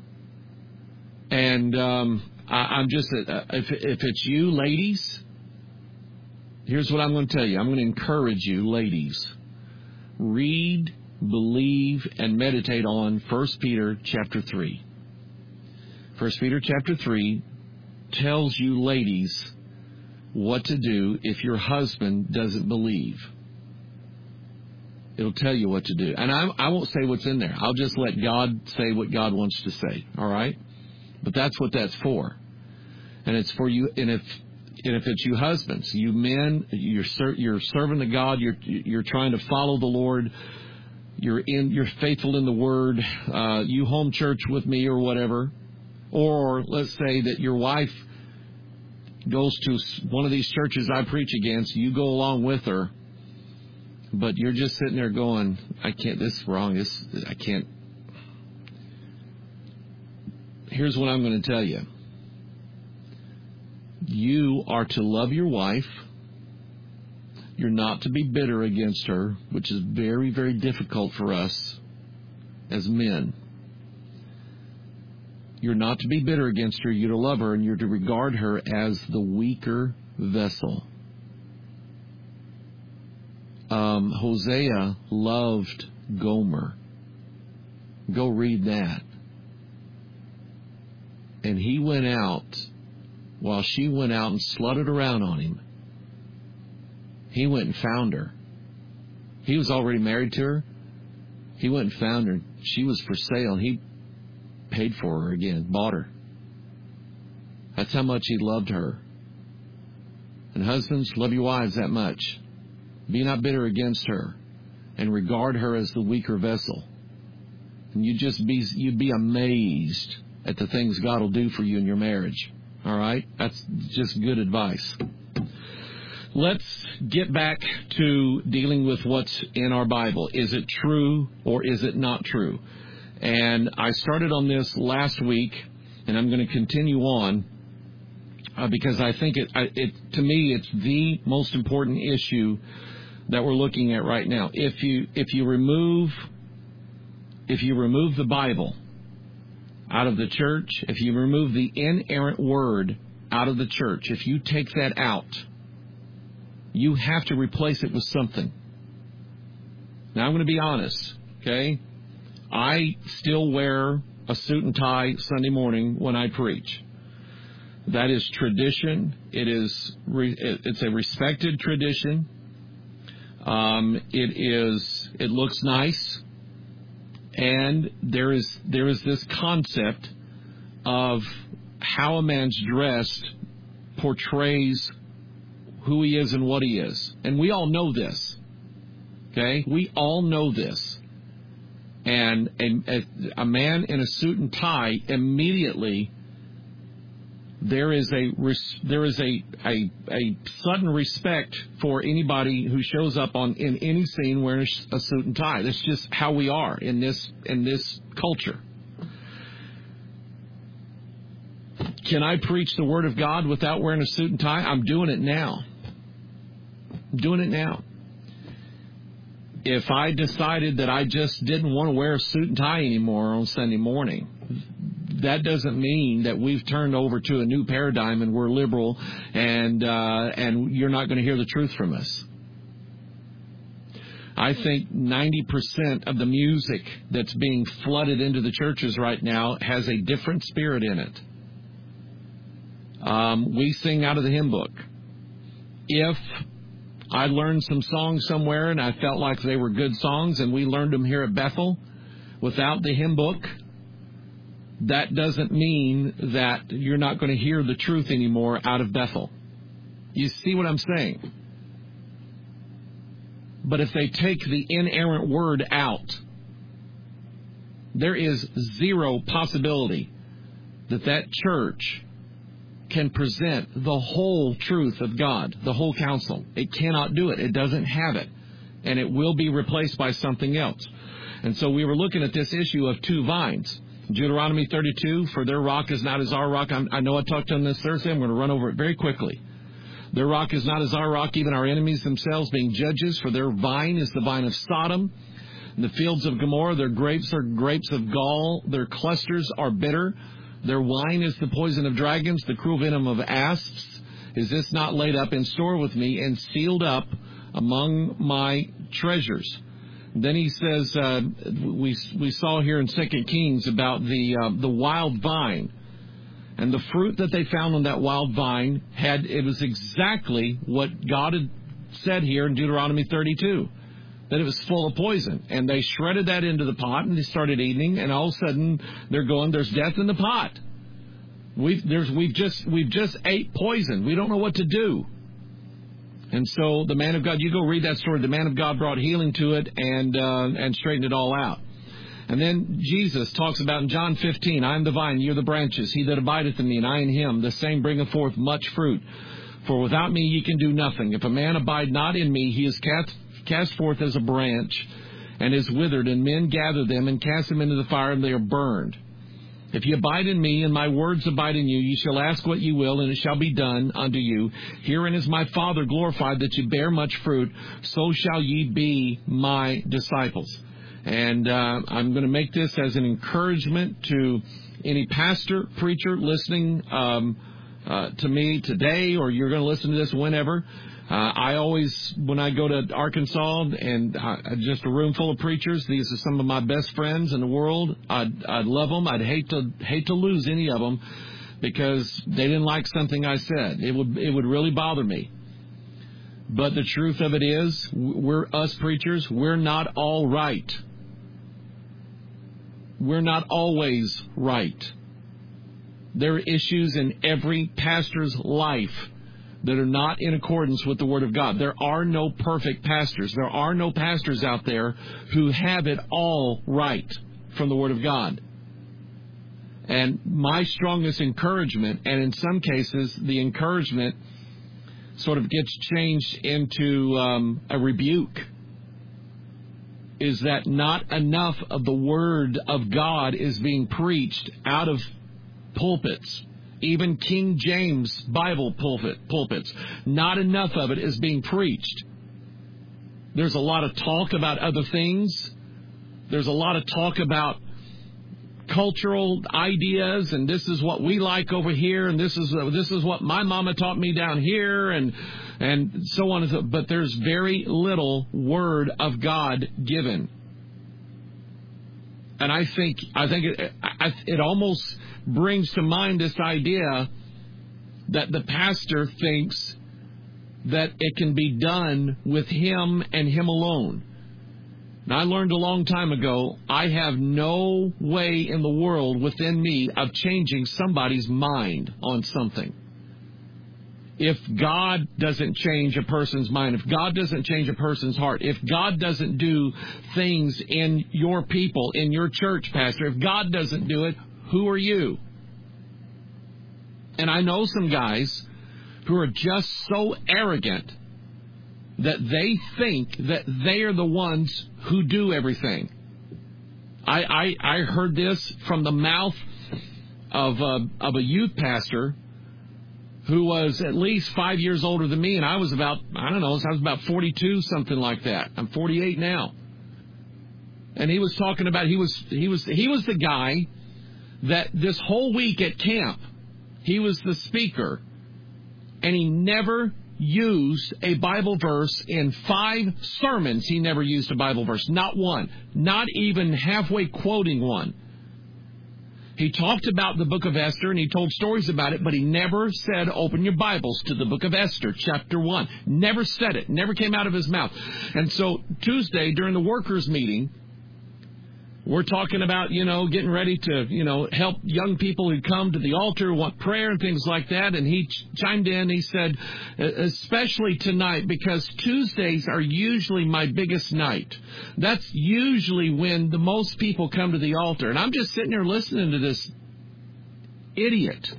And I'm just, if it's you, ladies, here's what I'm going to tell you. I'm going to encourage you, ladies. Read, believe, and meditate on 1 Peter chapter 3. 1 Peter chapter 3 tells you, ladies, what to do if your husband doesn't believe. It'll tell you what to do. And I won't say what's in there. I'll just let God say what God wants to say. All right? But that's what that's for. And it's for you. And if it's you husbands, you men, you're serving the God. You're trying to follow the Lord. You're faithful in the Word. You home church with me or whatever. Or let's say that your wife goes to one of these churches I preach against. You go along with her. But you're just sitting there going, I can't, this is wrong, I can't. Here's what I'm going to tell you. You are to love your wife. You're not to be bitter against her, which is very, very difficult for us as men. You're not to be bitter against her. You're to love her, and you're to regard her as the weaker vessel. Hosea loved Gomer. Go read that. And he went out, while she went out and slutted around on him, he went and found her. He was already married to her. He went and found her. She was for sale, and he paid for her again, bought her. That's how much he loved her. And husbands, love your wives that much. Be not bitter against her. and regard her as the weaker vessel. And you'd be amazed at the things God will do for you in your marriage. All right? That's just good advice. Let's get back to dealing with what's in our Bible. Is it true or is it not true? And I started on this last week, and I'm going to continue on because I think to me, it's the most important issue that we're looking at right now. If you remove the Bible out of the church, if you remove the inerrant word out of the church, if you take that out, you have to replace it with something. Now, I'm going to be honest, okay? I still wear a suit and tie Sunday morning when I preach. That is tradition. It's a respected tradition. It looks nice. And there is this concept of how a man's dressed portrays who he is and what he is. And we all know this. Okay? We all know this. And a man in a suit and tie, immediately there is a sudden respect for anybody who shows up in any scene wearing a suit and tie. That's just how we are in this culture. Can I preach the Word of God without wearing a suit and tie? I'm doing it now. If I decided that I just didn't want to wear a suit and tie anymore on Sunday morning, that doesn't mean that we've turned over to a new paradigm and we're liberal and you're not going to hear the truth from us. I think 90% of the music that's being flooded into the churches right now has a different spirit in it. We sing out of the hymn book. If I learned some songs somewhere and I felt like they were good songs and we learned them here at Bethel without the hymn book, that doesn't mean that you're not going to hear the truth anymore out of Bethel. You see what I'm saying? But if they take the inerrant word out, there is zero possibility that church can present the whole truth of God, the whole counsel. It cannot do it. It doesn't have it. And it will be replaced by something else. And so we were looking at this issue of two vines. Deuteronomy 32, for their rock is not as our rock. I know I talked on this Thursday. I'm going to run over it very quickly. Their rock is not as our rock, even our enemies themselves being judges. For their vine is the vine of Sodom. In the fields of Gomorrah, their grapes are grapes of gall. Their clusters are bitter. Their wine is the poison of dragons, the cruel venom of asps. Is this not laid up in store with me and sealed up among my treasures? Then he says, we saw here in 2 Kings about the wild vine. And the fruit that they found on that wild vine it was exactly what God had said here in Deuteronomy 32, that it was full of poison. And they shredded that into the pot and they started eating, and all of a sudden they're going, there's death in the pot. We've just ate poison. We don't know what to do. And so the man of God, you go read that story. The man of God brought healing to it and straightened it all out. And then Jesus talks about in John 15, I am the vine, ye are the branches. He that abideth in me, and I in him, the same bringeth forth much fruit. For without me ye can do nothing. If a man abide not in me, he is cast forth as a branch, and is withered, and men gather them and cast them into the fire, and they are burned. If ye abide in me, and my words abide in you, ye shall ask what ye will, and it shall be done unto you. Herein is my Father glorified, that ye bear much fruit, so shall ye be my disciples. And I'm going to make this as an encouragement to any pastor, preacher listening to me today, or you're going to listen to this whenever. I always, when I go to Arkansas and just a room full of preachers, these are some of my best friends in the world. I'd love them. I'd hate to lose any of them because they didn't like something I said. It would really bother me. But the truth of it is, us preachers, we're not all right. We're not always right. There are issues in every pastor's life that are not in accordance with the Word of God. There are no perfect pastors. There are no pastors out there who have it all right from the Word of God. And my strongest encouragement, and in some cases the encouragement sort of gets changed into a rebuke, is that not enough of the Word of God is being preached out of pulpits. Even King James Bible pulpits. Not enough of it is being preached. There's a lot of talk about other things. There's a lot of talk about cultural ideas, and this is what we like over here, and this is what my mama taught me down here, and so on and so. But there's very little Word of God given. And I think it almost brings to mind this idea that the pastor thinks that it can be done with him and him alone. Now, I learned a long time ago, I have no way in the world within me of changing somebody's mind on something. If God doesn't change a person's mind, if God doesn't change a person's heart, if God doesn't do things in your people, in your church, Pastor, if God doesn't do it, who are you? And I know some guys who are just so arrogant that they think that they are the ones who do everything. I heard this from the mouth of a youth pastor who was at least 5 years older than me, and I was about 42, something like that. I'm 48 now. And he was talking about he was the guy that this whole week at camp, he was the speaker, and he never used a Bible verse in 5 sermons. He never used a Bible verse, not one, not even halfway quoting one. He talked about the book of Esther, and he told stories about it, but he never said, open your Bibles to the book of Esther, chapter 1. Never said it. Never came out of his mouth. And so Tuesday, during the workers' meeting, we're talking about, getting ready to, help young people who come to the altar, want prayer and things like that. And he chimed in. He said, especially tonight, because Tuesdays are usually my biggest night. That's usually when the most people come to the altar. And I'm just sitting there listening to this idiot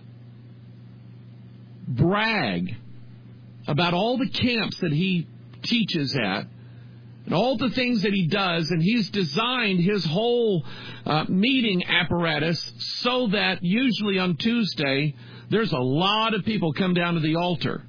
brag about all the camps that he teaches at, and all the things that he does, and he's designed his whole meeting apparatus so that usually on Tuesday, there's a lot of people come down to the altar.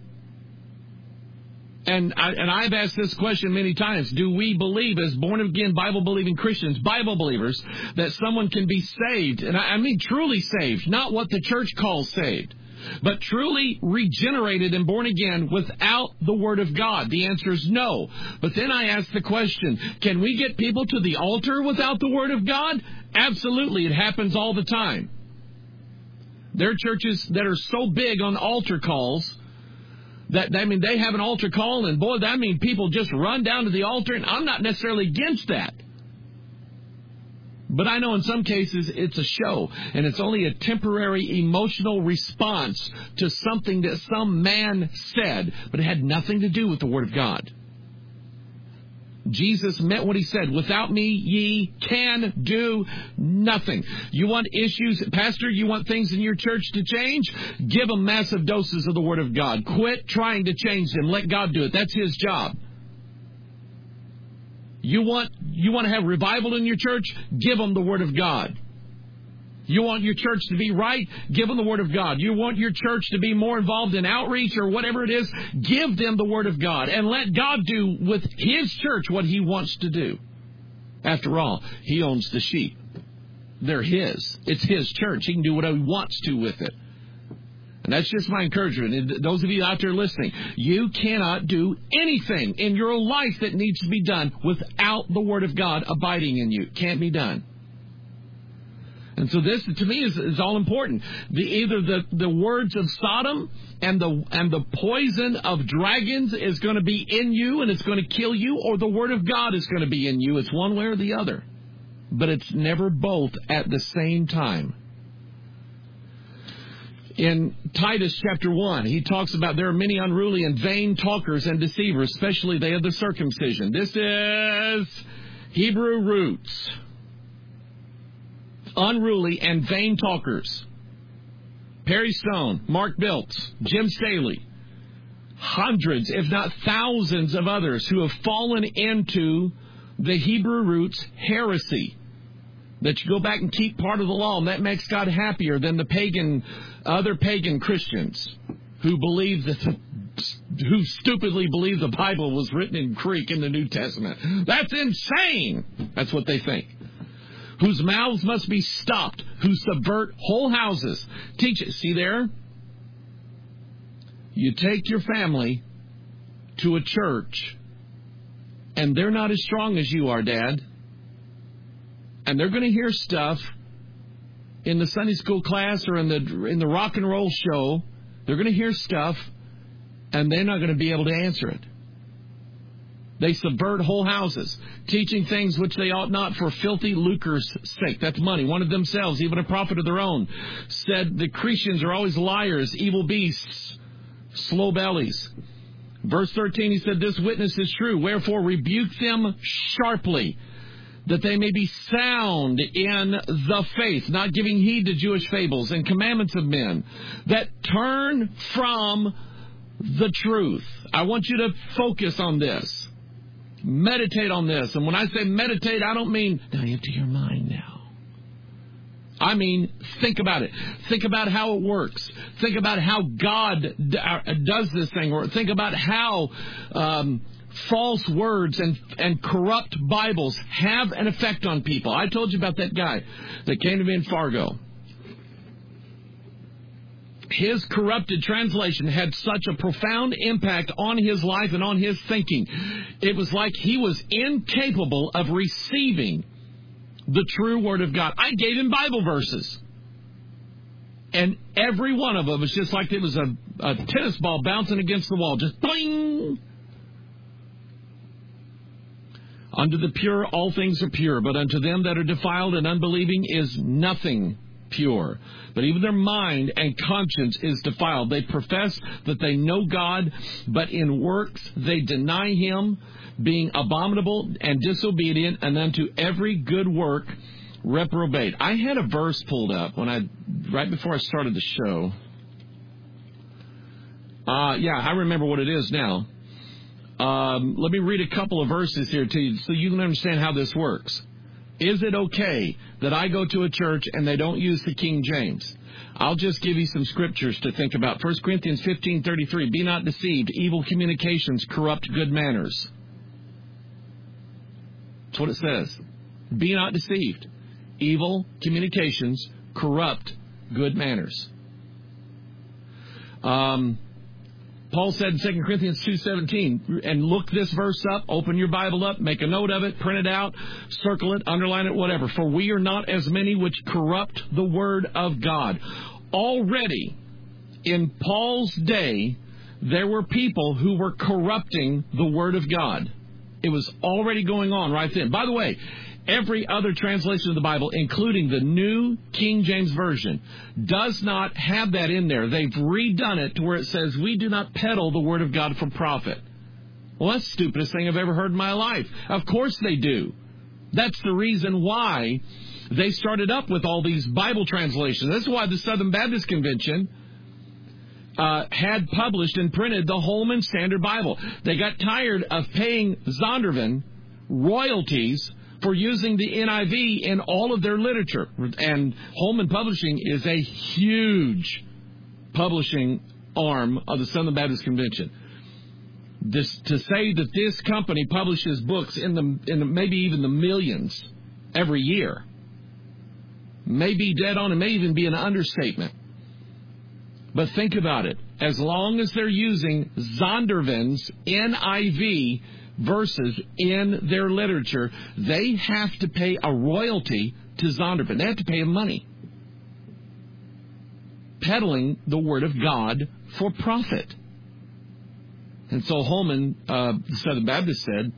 And I've asked this question many times. Do we believe, as born-again, Bible-believing Christians, Bible believers, that someone can be saved? And I mean truly saved, not what the church calls saved, but truly regenerated and born again without the Word of God? The answer is no. But then I ask the question, can we get people to the altar without the Word of God? Absolutely. It happens all the time. There are churches that are so big on altar calls that, they have an altar call, and boy, that means people just run down to the altar, and I'm not necessarily against that. But I know in some cases it's a show, and it's only a temporary emotional response to something that some man said, but it had nothing to do with the Word of God. Jesus meant what he said. Without me, ye can do nothing. You want issues, Pastor, you want things in your church to change? Give them massive doses of the Word of God. Quit trying to change them. Let God do it. That's His job. You want to have revival in your church? Give them the Word of God. You want your church to be right? Give them the Word of God. You want your church to be more involved in outreach or whatever it is? Give them the Word of God and let God do with His church what He wants to do. After all, He owns the sheep. They're His. It's His church. He can do whatever He wants to with it. And that's just my encouragement. And those of you out there listening, you cannot do anything in your life that needs to be done without the Word of God abiding in you. It can't be done. And so this, to me, is all important. Either the words of Sodom and the poison of dragons is going to be in you and it's going to kill you, or the Word of God is going to be in you. It's one way or the other. But it's never both at the same time. In Titus chapter 1, he talks about there are many unruly and vain talkers and deceivers, especially they of the circumcision. This is Hebrew roots. Unruly and vain talkers. Perry Stone, Mark Biltz, Jim Staley, hundreds, if not thousands of others who have fallen into the Hebrew roots heresy. That you go back and keep part of the law, and that makes God happier than the other pagan Christians who stupidly believe the Bible was written in Greek in the New Testament. That's insane. That's what they think. Whose mouths must be stopped, who subvert whole houses. Teach it. See there? You take your family to a church, and they're not as strong as you are, Dad. And they're going to hear stuff in the Sunday school class or in the rock and roll show. They're going to hear stuff, and they're not going to be able to answer it. They subvert whole houses, teaching things which they ought not for filthy lucre's sake. That's money. One of themselves, even a prophet of their own, said the Christians are always liars, evil beasts, slow bellies. Verse 13, he said, this witness is true. Wherefore rebuke them sharply, that they may be sound in the faith, not giving heed to Jewish fables and commandments of men, that turn from the truth. I want you to focus on this. Meditate on this. And when I say meditate, I don't mean, now empty your mind now. I mean, think about it. Think about how it works. Think about how God does this thing. Or think about how false words and corrupt Bibles have an effect on people. I told you about that guy that came to me in Fargo. His corrupted translation had such a profound impact on his life and on his thinking. It was like he was incapable of receiving the true Word of God. I gave him Bible verses. And every one of them was just like it was a tennis ball bouncing against the wall. Just boing! Unto the pure all things are pure, but unto them that are defiled and unbelieving is nothing pure. But even their mind and conscience is defiled. They profess that they know God, but in works they deny Him, being abominable and disobedient, and unto every good work reprobate. I had a verse pulled up right before I started the show. I remember what it is now. Let me read a couple of verses here to you so you can understand how this works. Is it okay that I go to a church and they don't use the King James? I'll just give you some scriptures to think about. 1 Corinthians 15:33, be not deceived. Evil communications corrupt good manners. That's what it says. Be not deceived. Evil communications corrupt good manners. Paul said in 2 Corinthians 2:17, and look this verse up, open your Bible up, make a note of it, print it out, circle it, underline it, whatever. For we are not as many which corrupt the word of God. Already in Paul's day, there were people who were corrupting the word of God. It was already going on right then. By the way, every other translation of the Bible, including the New King James Version, does not have that in there. They've redone it to where it says, we do not peddle the Word of God for profit. Well, that's the stupidest thing I've ever heard in my life. Of course they do. That's the reason why they started up with all these Bible translations. That's why the Southern Baptist Convention had published and printed the Holman Standard Bible. They got tired of paying Zondervan royalties for using the NIV in all of their literature. And Holman Publishing is a huge publishing arm of the Southern Baptist Convention. To say that this company publishes books in the maybe even the millions every year may be dead on and may even be an understatement. But think about it. As long as they're using Zondervan's NIV verses in their literature, they have to pay a royalty to Zondervan. They have to pay him money. Peddling the Word of God for profit. And so Holman, the Southern Baptist, said,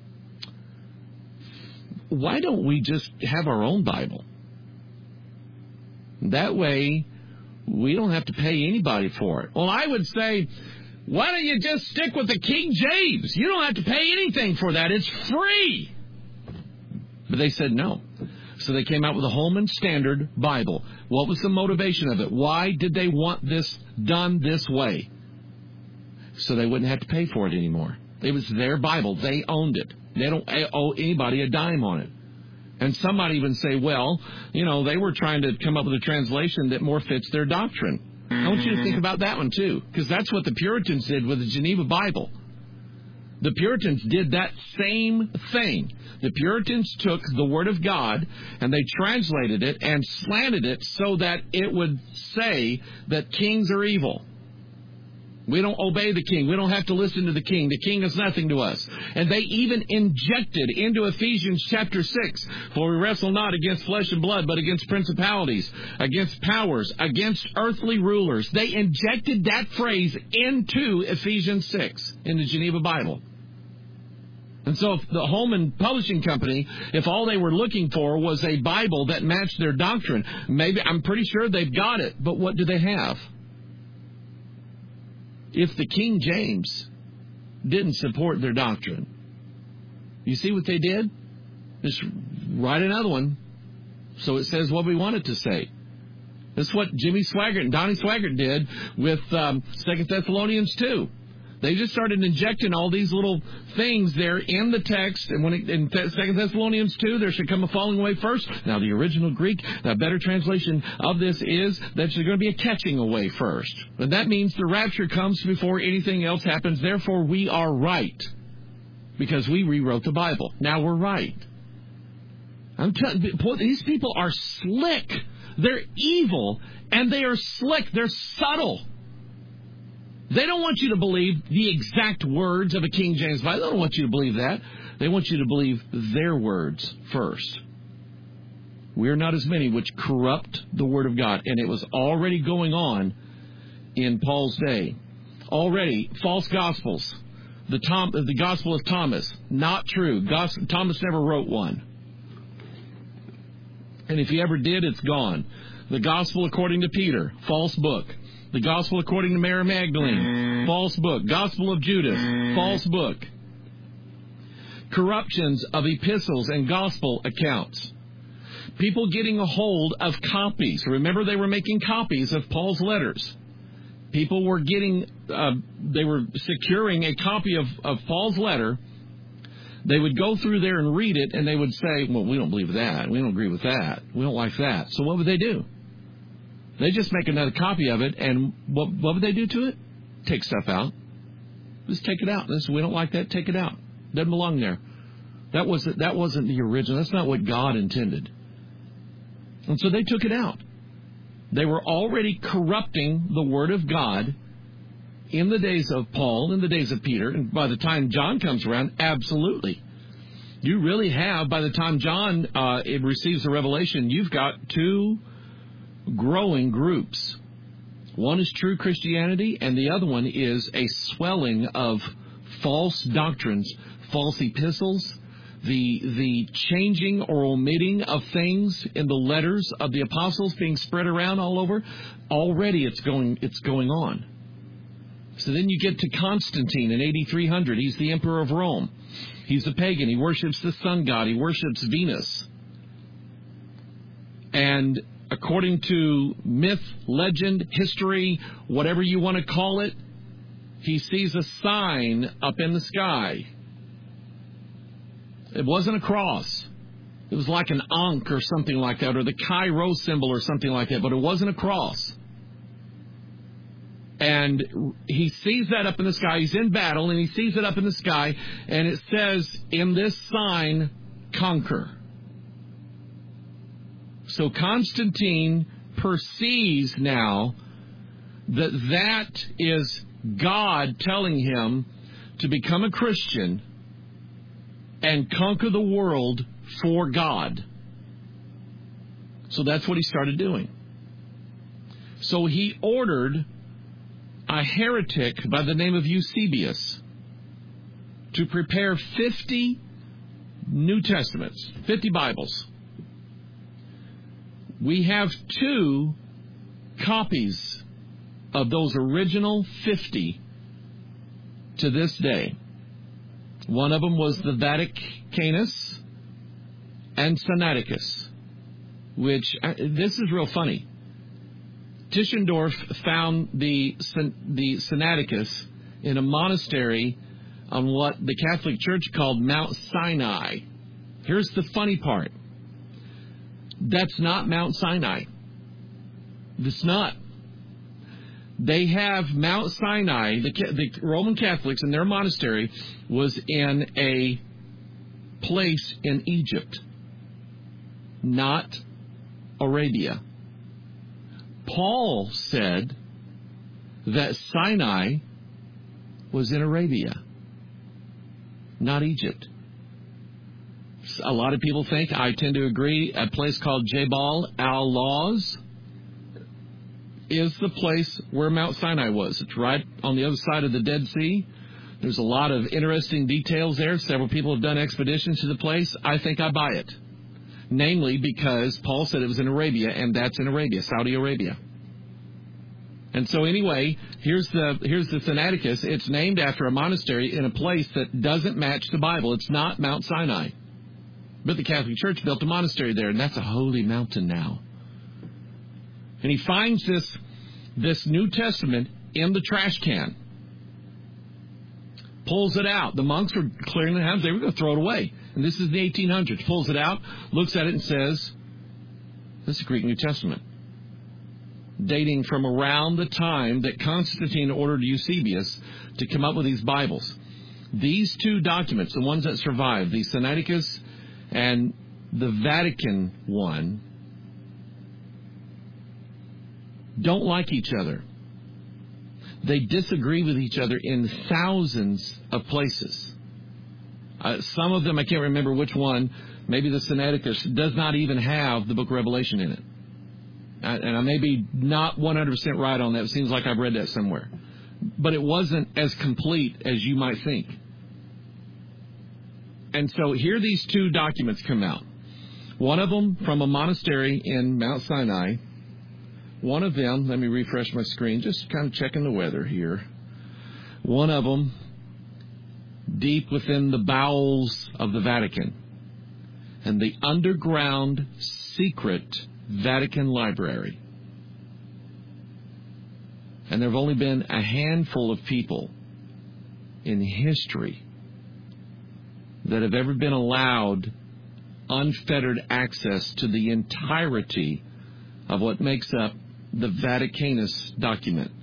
why don't we just have our own Bible? That way, we don't have to pay anybody for it. Well, I would say, why don't you just stick with the King James? You don't have to pay anything for that. It's free. But they said no. So they came out with a Holman Standard Bible. What was the motivation of it? Why did they want this done this way? So they wouldn't have to pay for it anymore. It was their Bible. They owned it. They don't owe anybody a dime on it. And some might even say, well, they were trying to come up with a translation that more fits their doctrine. I want you to think about that one, too, because that's what the Puritans did with the Geneva Bible. The Puritans did that same thing. The Puritans took the Word of God and they translated it and slanted it so that it would say that kings are evil. We don't obey the king. We don't have to listen to the king. The king is nothing to us. And they even injected into Ephesians chapter 6, for we wrestle not against flesh and blood, but against principalities, against powers, against earthly rulers. They injected that phrase into Ephesians 6 in the Geneva Bible. And so if the Holman Publishing Company, if all they were looking for was a Bible that matched their doctrine, I'm pretty sure they've got it. But what do they have? If the King James didn't support their doctrine, you see what they did? Just write another one so it says what we want it to say. That's what Jimmy Swaggart and Donnie Swaggart did with 2 Thessalonians 2. They just started injecting all these little things there in the text. And in 2 Thessalonians 2, there should come a falling away first. Now, the original Greek, the better translation of this is that there's going to be a catching away first. And that means the rapture comes before anything else happens. Therefore, we are right because we rewrote the Bible. Now we're right. I'm telling you, these people are slick. They're evil, and they are slick. They're subtle. They don't want you to believe the exact words of a King James Bible. They don't want you to believe that. They want you to believe their words first. We are not as many which corrupt the Word of God. And it was already going on in Paul's day. Already, false gospels. The Gospel of Thomas, not true. Thomas never wrote one. And if he ever did, it's gone. The Gospel according to Peter, false book. The Gospel according to Mary Magdalene, false book. Gospel of Judas, false book. Corruptions of epistles and gospel accounts. People getting a hold of copies. Remember, they were making copies of Paul's letters. People were they were securing a copy of Paul's letter. They would go through there and read it, and they would say, well, we don't believe that. We don't agree with that. We don't like that. So what would they do? They just make another copy of it, and what would they do to it? Take stuff out. Just take it out. We don't like that. Take it out. Doesn't belong there. That wasn't the original. That's not what God intended. And so they took it out. They were already corrupting the Word of God in the days of Paul, in the days of Peter, and by the time John comes around, absolutely. You really have, by the time John receives the revelation, you've got two growing groups. One is true Christianity, and the other one is a swelling of false doctrines, false epistles, the changing or omitting of things in the letters of the apostles being spread around all over. Already it's going on. So then you get to Constantine in AD 300. He's the emperor of Rome. He's a pagan. He worships the sun god. He worships Venus. And according to myth, legend, history, whatever you want to call it, he sees a sign up in the sky. It wasn't a cross. It was like an Ankh or something like that, or the Chi-Rho symbol or something like that, but it wasn't a cross. And he sees that up in the sky. He's in battle, and he sees it up in the sky, and it says, in this sign, conquer. So Constantine perceives now that is God telling him to become a Christian and conquer the world for God. So that's what he started doing. So he ordered a heretic by the name of Eusebius to prepare 50 New Testaments, 50 Bibles. We have 2 copies of those original 50 to this day. One of them was the Vaticanus and Sinaiticus, which, this is real funny. Tischendorf found the Sinaiticus in a monastery on what the Catholic Church called Mount Sinai. Here's the funny part. That's not Mount Sinai. It's not. They have Mount Sinai, the Roman Catholics in their monastery was in a place in Egypt, not Arabia. Paul said that Sinai was in Arabia, not Egypt. A lot of people think, I tend to agree, a place called Jabal al-Lawz is the place where Mount Sinai was. It's right on the other side of the Dead Sea. There's a lot of interesting details there. Several people have done expeditions to the place. I think I buy it. Namely because Paul said it was in Arabia, and that's in Arabia, Saudi Arabia. And so anyway, here's the Sinaiticus. It's named after a monastery in a place that doesn't match the Bible. It's not Mount Sinai. But the Catholic Church built a monastery there, and that's a holy mountain now. And he finds this New Testament in the trash can. Pulls it out. The monks were clearing the house. They were going to throw it away. And this is the 1800s. Pulls it out, looks at it, and says, this is Greek New Testament. Dating from around the time that Constantine ordered Eusebius to come up with these Bibles. These two documents, the ones that survive, the Sinaiticus and the Vatican one, don't like each other. They disagree with each other in thousands of places. Some of them, I can't remember which one, maybe the Sinaiticus, does not even have the book of Revelation in it. And I may be not 100% right on that. It seems like I've read that somewhere. But it wasn't as complete as you might think. And so here these two documents come out. One of them from a monastery in Mount Sinai. One of them, let me refresh my screen, just kind of checking the weather here. One of them deep within the bowels of the Vatican. And the underground secret Vatican Library. And there have only been a handful of people in history that have ever been allowed unfettered access to the entirety of what makes up the Vaticanus document.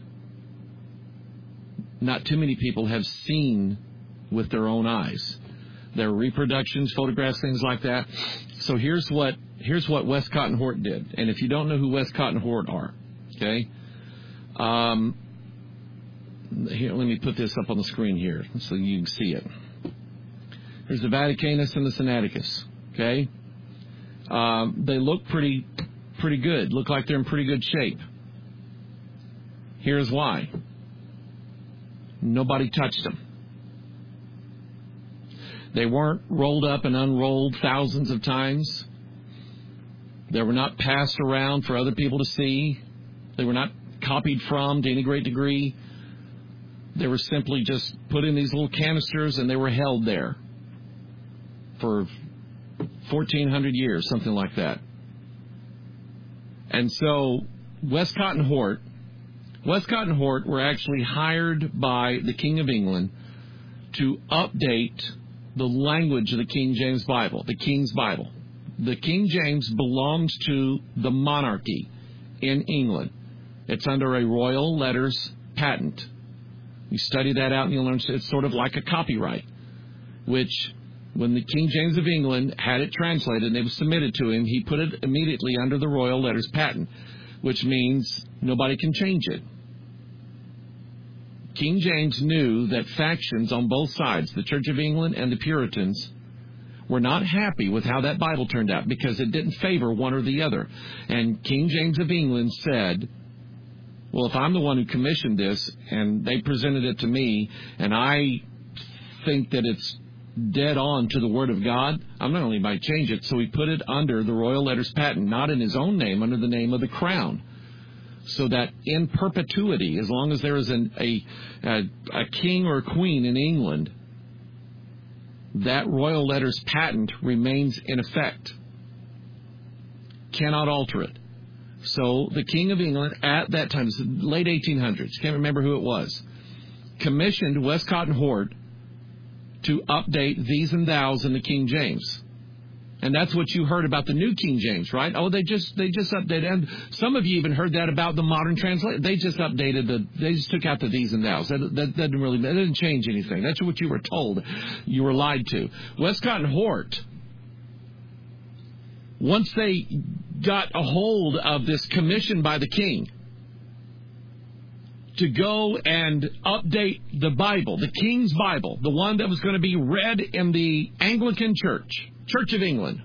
Not too many people have seen with their own eyes. There are reproductions, photographs, things like that. So here's what Westcott and Hort did. And if you don't know who Westcott and Hort are, okay, here, let me put this up on the screen here so you can see it. Here's the Vaticanus and the Sinaiticus, okay? They look pretty good. Look like they're in pretty good shape. Here's why. Nobody touched them. They weren't rolled up and unrolled thousands of times. They were not passed around for other people to see. They were not copied from to any great degree. They were simply just put in these little canisters, and they were held there for 1,400 years, something like that. And so Westcott and Hort were actually hired by the King of England to update the language of the King James Bible, the King's Bible. The King James belongs to the monarchy in England. It's under a royal letters patent. You study that out and you'll learn it's sort of like a copyright, which when the King James of England had it translated and it was submitted to him, he put it immediately under the royal letters patent, which means nobody can change it. King James knew that factions on both sides, the Church of England and the Puritans, were not happy with how that Bible turned out because it didn't favor one or the other. And King James of England said, well, if I'm the one who commissioned this and they presented it to me and I think that it's dead on to the Word of God, I'm not only might change it. So he put it under the royal letters patent, not in his own name, under the name of the crown. so that in perpetuity, as long as there is a king or a queen in England, that royal letters patent remains in effect. Cannot alter it. So the King of England at that time, late 1800s, can't remember who it was, commissioned Westcott and Hort to update these and thous in the King James. And that's what you heard about the New King James, right? Oh, they just updated. And some of you even heard that about the modern translation. They just updated they just took out the these and thous. That didn't change anything. That's what you were told. You were lied to. Westcott and Hort, once they got a hold of this commission by the king to go and update the Bible, the King's Bible, the one that was going to be read in the Anglican Church, Church of England.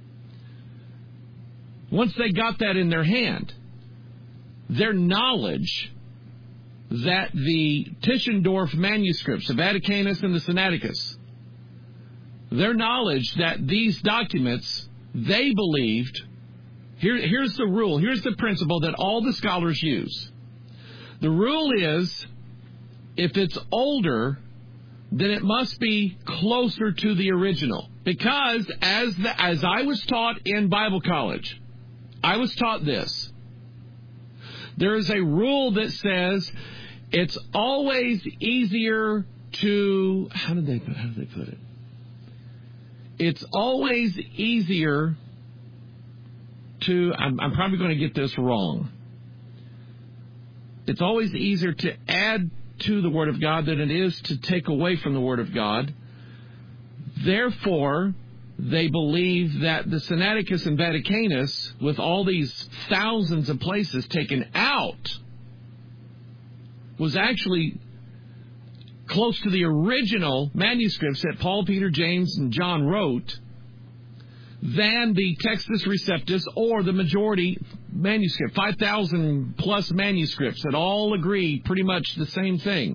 Once they got that in their hand, their knowledge that the Tischendorf manuscripts, the Vaticanus and the Sinaiticus, their knowledge that these documents, they believed, here's the rule, here's the principle that all the scholars use. The rule is, if it's older, then it must be closer to the original. Because as I was taught in Bible college, I was taught this. There is a rule that says it's always easier to, how did they put it? It's always easier to, I'm probably going to get this wrong. It's always easier to add to the Word of God than it is to take away from the Word of God. Therefore, they believe that the Sinaiticus and Vaticanus, with all these thousands of places taken out, was actually close to the original manuscripts that Paul, Peter, James, and John wrote than the Textus Receptus or the majority manuscript, 5,000 plus manuscripts that all agree pretty much the same thing.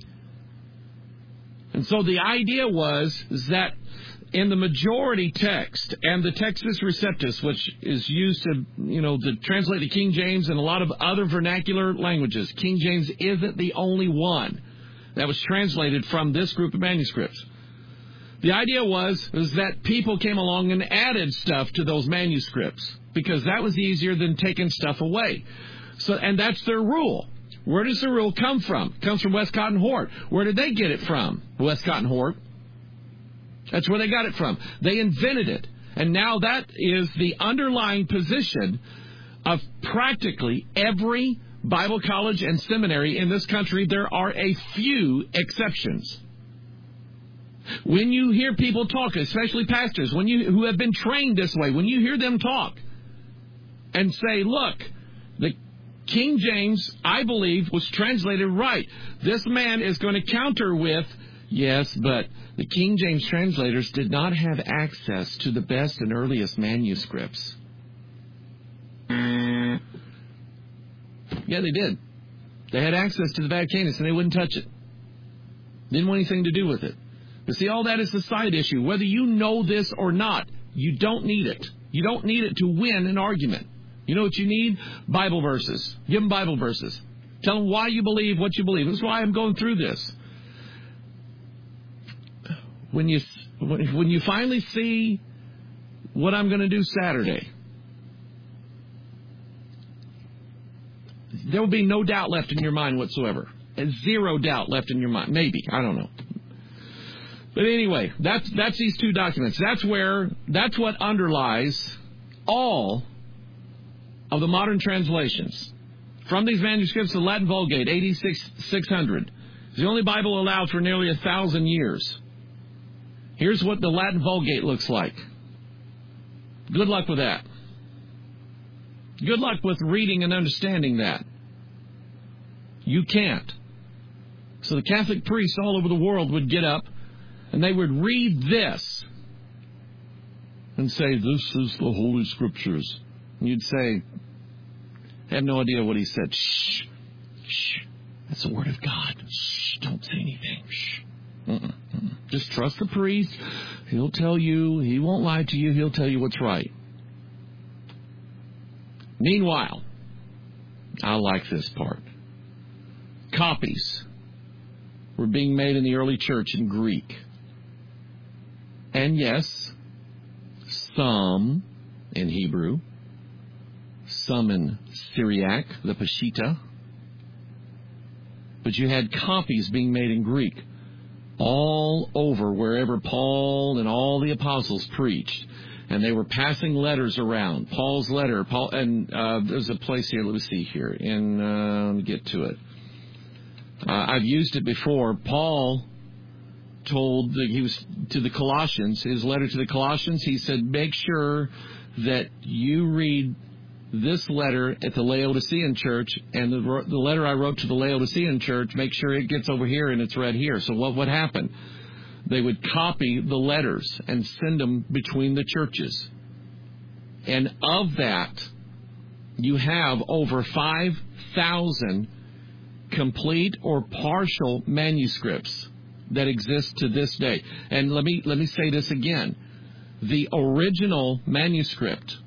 And so the idea is that in the majority text and the Textus Receptus, which is used to translate the King James and a lot of other vernacular languages, King James isn't the only one that was translated from this group of manuscripts. The idea was that people came along and added stuff to those manuscripts because that was easier than taking stuff away. And that's their rule. Where does the rule come from? It comes from Westcott and Hort. Where did they get it from? Westcott and Hort. That's where they got it from. They invented it. And now that is the underlying position of practically every Bible college and seminary in this country. There are a few exceptions. When you hear people talk, especially pastors, who have been trained this way, when you hear them talk and say, look, the King James, I believe, was translated right. This man is going to counter with, yes, but the King James translators did not have access to the best and earliest manuscripts. Yeah, they did. They had access to the Vaticanus and they wouldn't touch it. Didn't want anything to do with it. But see, all that is a side issue. Whether you know this or not, you don't need it. You don't need it to win an argument. You know what you need? Bible verses. Give them Bible verses. Tell them why you believe what you believe. That's why I'm going through this. When you finally see what I'm going to do Saturday, there will be no doubt left in your mind whatsoever. Zero doubt left in your mind. Maybe. I don't know. But anyway, that's these two documents. That's what underlies all of the modern translations. From these manuscripts, the Latin Vulgate, AD 600, is the only Bible allowed for nearly 1,000 years. Here's what the Latin Vulgate looks like. Good luck with that. Good luck with reading and understanding that. You can't. So the Catholic priests all over the world would get up and they would read this and say, this is the Holy Scriptures. And you'd say, I have no idea what he said. Shh. Shh. That's the Word of God. Shh. Don't say anything. Shh. Just trust the priest. He'll tell you. He won't lie to you. He'll tell you what's right. Meanwhile, I like this part. Copies were being made in the early church in Greek. And yes, some in Hebrew, some in Syriac, the Peshitta. But you had copies being made in Greek all over wherever Paul and all the apostles preached. And they were passing letters around. Paul's letter, there's a place here, let me see here, let me get to it. I've used it before. Paul told to the Colossians, his letter to the Colossians, he said, make sure that you read this letter at the Laodicean church, and the letter I wrote to the Laodicean church, make sure it gets over here and it's read here. So what happened? They would copy the letters and send them between the churches. And of that, you have over 5,000 complete or partial manuscripts that exist to this day. And let me say this again. The original manuscript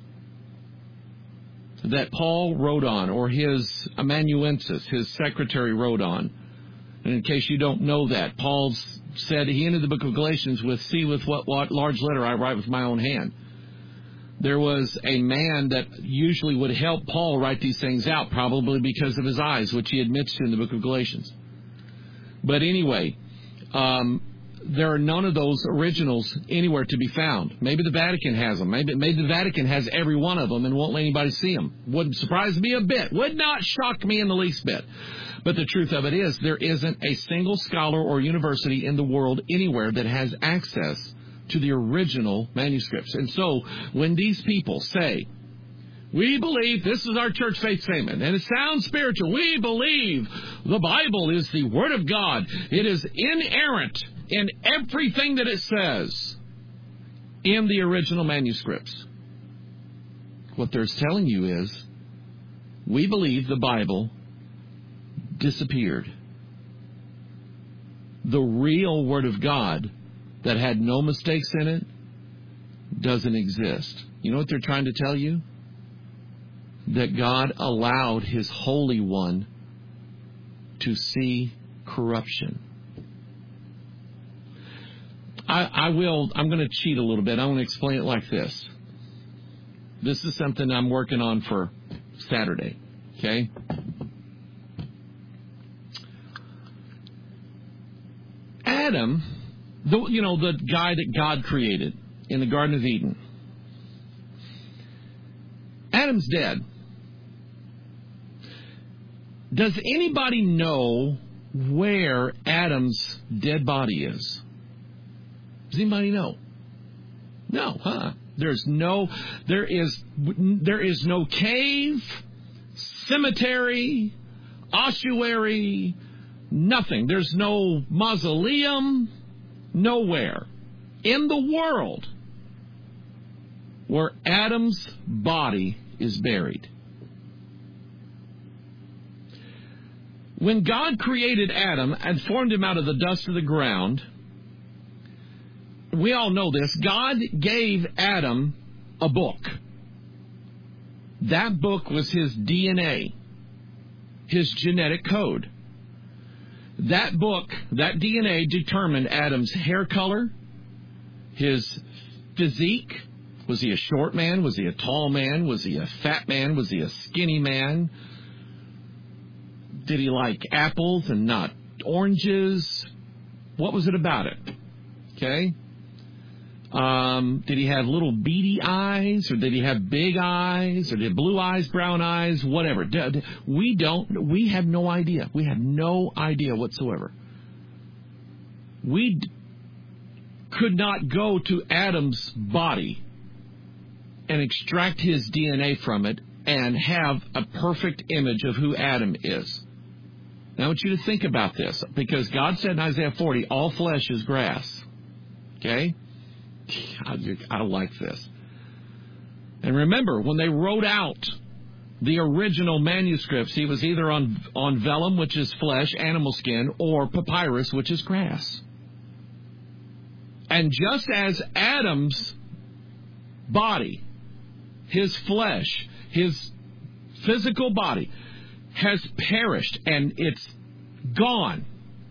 that Paul wrote on, or his amanuensis, his secretary, wrote on, and in case you don't know that, Paul said he ended the book of Galatians with, see with what large letter I write with my own hand. There was a man that usually would help Paul write these things out, probably because of his eyes, which he admits to in the book of Galatians. But anyway, there are none of those originals anywhere to be found. Maybe the Vatican has them. Maybe the Vatican has every one of them and won't let anybody see them. Wouldn't surprise me a bit. Would not shock me in the least bit. But the truth of it is, there isn't a single scholar or university in the world anywhere that has access to the original manuscripts. And so when these people say, we believe, this is our church faith statement, and it sounds spiritual, we believe the Bible is the Word of God. It is inerrant in everything that it says in the original manuscripts. What they're telling you is, we believe the Bible disappeared. The real Word of God that had no mistakes in it doesn't exist. You know what they're trying to tell you? That God allowed His Holy One to see corruption. I'm going to cheat a little bit. I'm going to explain it like this. This is something I'm working on for Saturday. Okay? Adam, the guy that God created in the Garden of Eden. Adam's dead. Does anybody know where Adam's dead body is? Does anybody know? No, huh? There is no cave, cemetery, ossuary, nothing. There's no mausoleum, nowhere in the world where Adam's body is buried. When God created Adam and formed him out of the dust of the ground, we all know this, God gave Adam a book. That book was his DNA, his genetic code. That book, that DNA, determined Adam's hair color, his physique. Was he a short man? Was he a tall man? Was he a fat man? Was he a skinny man? Did he like apples and not oranges? What was it about it? Okay. Did he have little beady eyes, or did he have big eyes, or did he have blue eyes, brown eyes, whatever? We have no idea. We have no idea whatsoever. We could not go to Adam's body and extract his DNA from it and have a perfect image of who Adam is. Now I want you to think about this, because God said in Isaiah 40, all flesh is grass. Okay? I like this. And remember, when they wrote out the original manuscripts, he was either on vellum, which is flesh, animal skin, or papyrus, which is grass. And just as Adam's body, his flesh, his physical body, has perished and it's gone,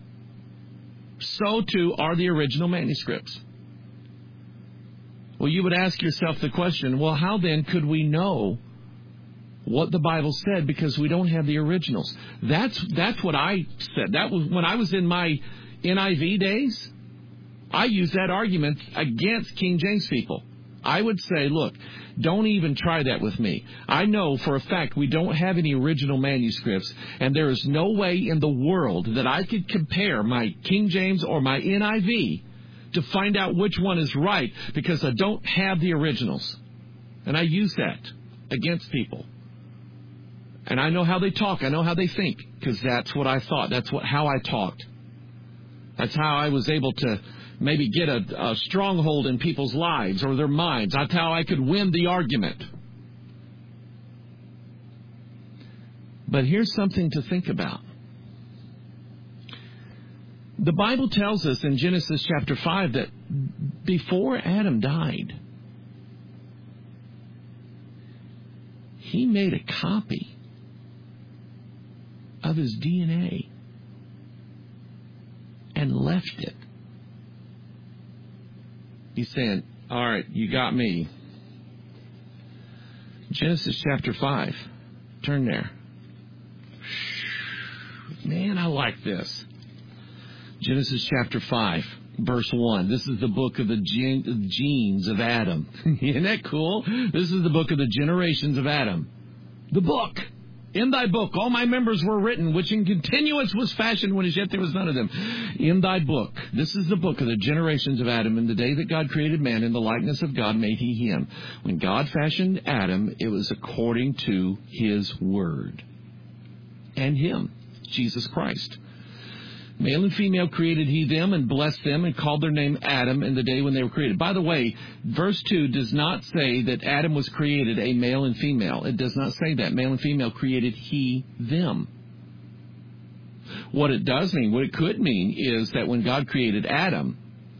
so too are the original manuscripts. Well, you would ask yourself the question, well, how then could we know what the Bible said because we don't have the originals? That's what I said. That was when I was in my NIV days. I used that argument against King James people. I would say, look, don't even try that with me. I know for a fact we don't have any original manuscripts, and there is no way in the world that I could compare my King James or my NIV to find out which one is right because I don't have the originals. And I use that against people. And I know how they talk. I know how they think because that's what I thought. That's how I talked. That's how I was able to maybe get a stronghold in people's lives or their minds. That's how I could win the argument. But here's something to think about. The Bible tells us in Genesis chapter 5 that before Adam died, he made a copy of his DNA and left it. He's saying, all right, you got me. Genesis chapter 5. Turn there. Man, I like this. Genesis chapter 5, verse 1. This is the book of the genes of Adam. Isn't that cool? This is the book of the generations of Adam. The book. In thy book, all my members were written, which in continuance was fashioned when as yet there was none of them. In thy book. This is the book of the generations of Adam. In the day that God created man, in the likeness of God made he him. When God fashioned Adam, it was according to his word. And him, Jesus Christ. Male and female created he them and blessed them and called their name Adam in the day when they were created. By the way, verse 2 does not say that Adam was created a male and female. It does not say that. Male and female created he them. What it does mean, what it could mean is that when God created Adam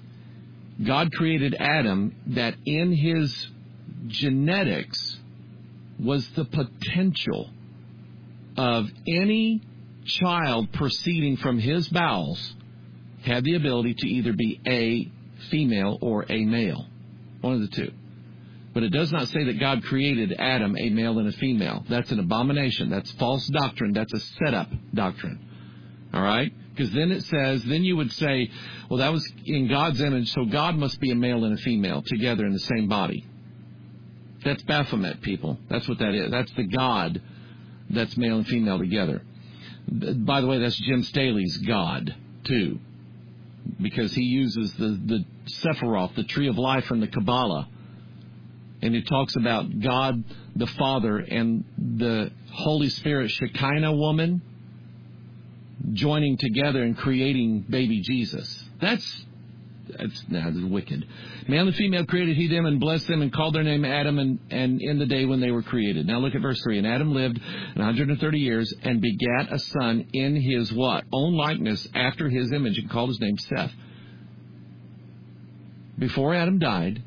that in his genetics was the potential of any child proceeding from his bowels had the ability to either be a female or a male. One of the two. But it does not say that God created Adam a male and a female. That's an abomination. That's false doctrine. That's a setup doctrine. All right? Because then it says, then you would say, well, that was in God's image, so God must be a male and a female together in the same body. That's Baphomet, people. That's what that is. That's the God that's male and female together. By the way, that's Jim Staley's God, too, because he uses the Sephiroth, the tree of life from the Kabbalah, and he talks about God the Father and the Holy Spirit, Shekinah woman, joining together and creating baby Jesus. That's wicked. Male and female created he them and blessed them and called their name Adam and in the day when they were created. Now look at verse 3. And Adam lived 130 years and begat a son in his what? Own likeness after his image and called his name Seth. Before Adam died,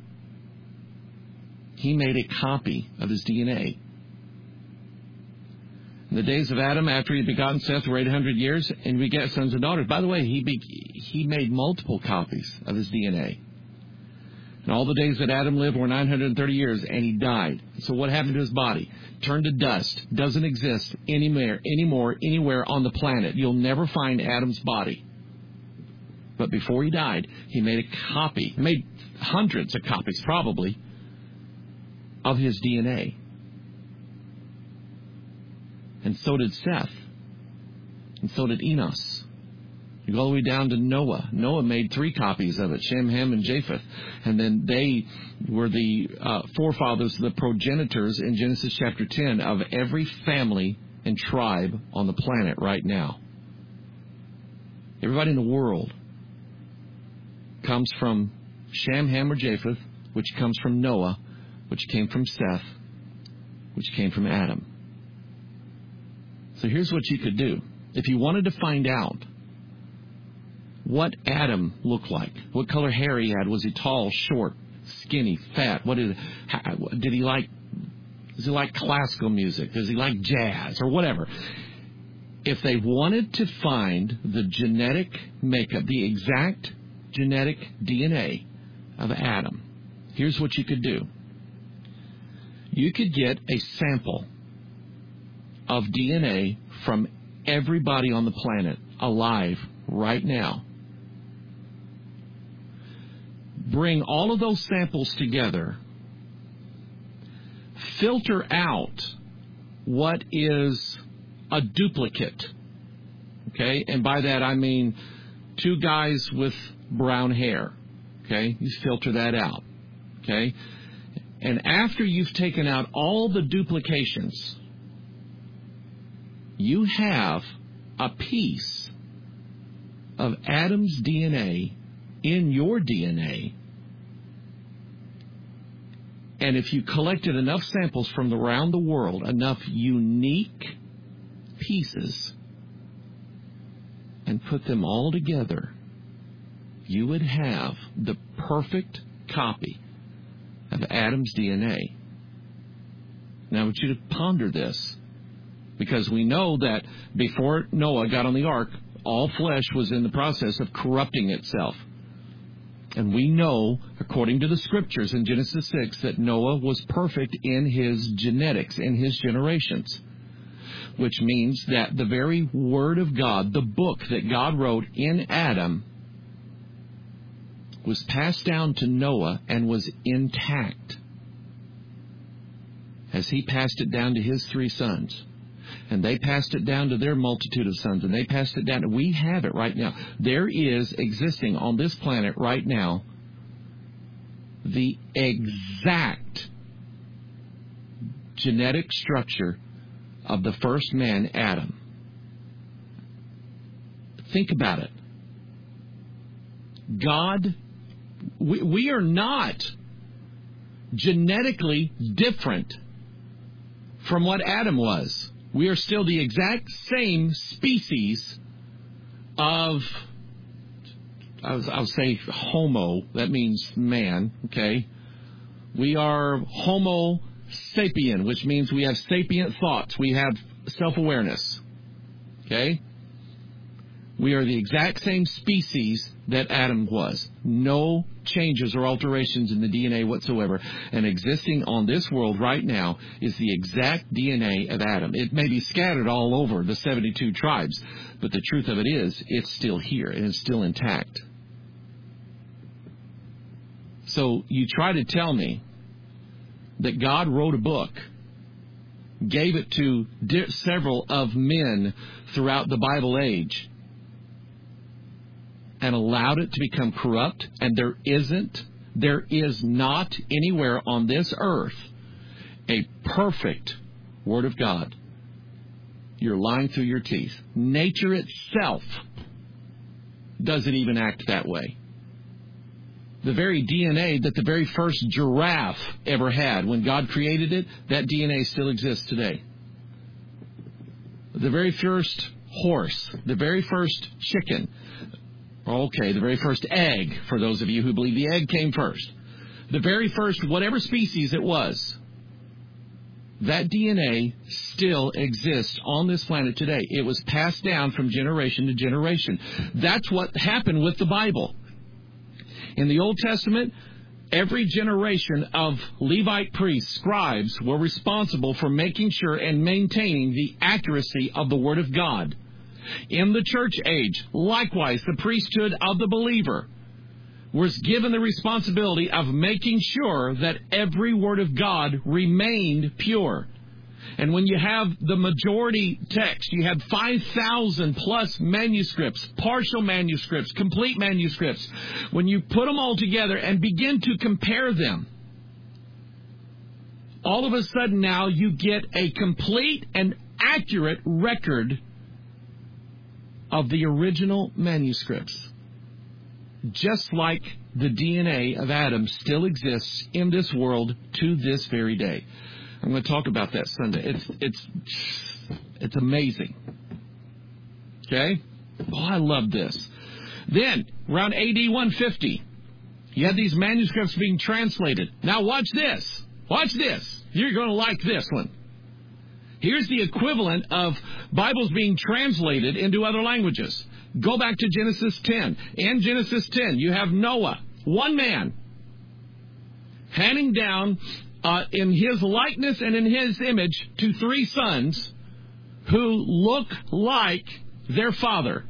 he made a copy of his DNA. In the days of Adam, after he had begotten Seth, were 800 years, and begat sons and daughters. By the way, he made multiple copies of his DNA. And all the days that Adam lived were 930 years, and he died. So what happened to his body? Turned to dust. Doesn't exist anymore, anywhere on the planet. You'll never find Adam's body. But before he died, he made a copy, made hundreds of copies probably, of his DNA. And so did Seth. And so did Enos. You go all the way down to Noah. Noah made 3 copies of it, Shem, Ham, and Japheth. And then they were the forefathers, the progenitors in Genesis chapter 10 of every family and tribe on the planet right now. Everybody in the world comes from Shem, Ham, or Japheth, which comes from Noah, which came from Seth, which came from Adam. So here's what you could do. If you wanted to find out what Adam looked like, what color hair he had, was he tall, short, skinny, fat? Does he like classical music? Does he like jazz or whatever? if they wanted to find the genetic makeup, the exact genetic DNA of Adam, here's what you could do. You could get a sample of DNA from everybody on the planet alive right now. Bring all of those samples together. Filter out what is a duplicate. Okay? And by that I mean two guys with brown hair. Okay? You filter that out. Okay? And after you've taken out all the duplications, you have a piece of Adam's DNA in your DNA. And if you collected enough samples from around the world, enough unique pieces, and put them all together, you would have the perfect copy of Adam's DNA. Now I want you to ponder this, because we know that before Noah got on the ark, all flesh was in the process of corrupting itself. And we know, according to the scriptures in Genesis 6, that Noah was perfect in his genetics, in his generations. Which means that the very Word of God, the book that God wrote in Adam, was passed down to Noah and was intact as he passed it down to his 3 sons. And they passed it down to their multitude of sons, and they passed it down. We have it right now. There is existing on this planet right now the exact genetic structure of the first man, Adam. Think about it. God, we are not genetically different from what Adam was. We are still the exact same species of, I'll say homo, that means man, okay? We are homo sapien, which means we have sapient thoughts. We have self-awareness, okay? We are the exact same species that Adam was. No changes or alterations in the DNA whatsoever. And existing on this world right now is the exact DNA of Adam. It may be scattered all over the 72 tribes, but the truth of it is, it's still here and it's still intact. So you try to tell me that God wrote a book, gave it to several of men throughout the Bible age, and allowed it to become corrupt, and there is not anywhere on this earth a perfect Word of God. You're lying through your teeth. Nature itself doesn't even act that way. The very DNA that the very first giraffe ever had, when God created it, that DNA still exists today. The very first horse, the very first chicken, okay, the very first egg, for those of you who believe the egg came first. The very first, whatever species it was, that DNA still exists on this planet today. It was passed down from generation to generation. That's what happened with the Bible. In the Old Testament, every generation of Levite priests, scribes, were responsible for making sure and maintaining the accuracy of the Word of God. In the church age, likewise, the priesthood of the believer was given the responsibility of making sure that every word of God remained pure. And when you have the majority text, you have 5,000 plus manuscripts, partial manuscripts, complete manuscripts. When you put them all together and begin to compare them, all of a sudden now you get a complete and accurate record of the original manuscripts. Just like the DNA of Adam still exists in this world to this very day. I'm going to talk about that Sunday. It's amazing. Okay? Oh, I love this. Then, around AD 150, you had these manuscripts being translated. Now watch this. Watch this. You're going to like this one. Here's the equivalent of Bible's being translated into other languages. Go back to Genesis 10. In Genesis 10, you have Noah, one man, handing down in his likeness and in his image to 3 sons who look like their father.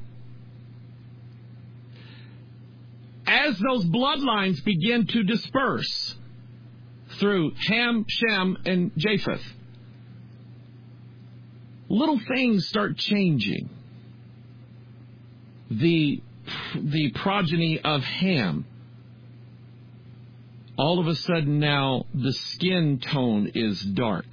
As those bloodlines begin to disperse through Ham, Shem, and Japheth, little things start changing. The progeny of Ham, all of a sudden now the skin tone is dark.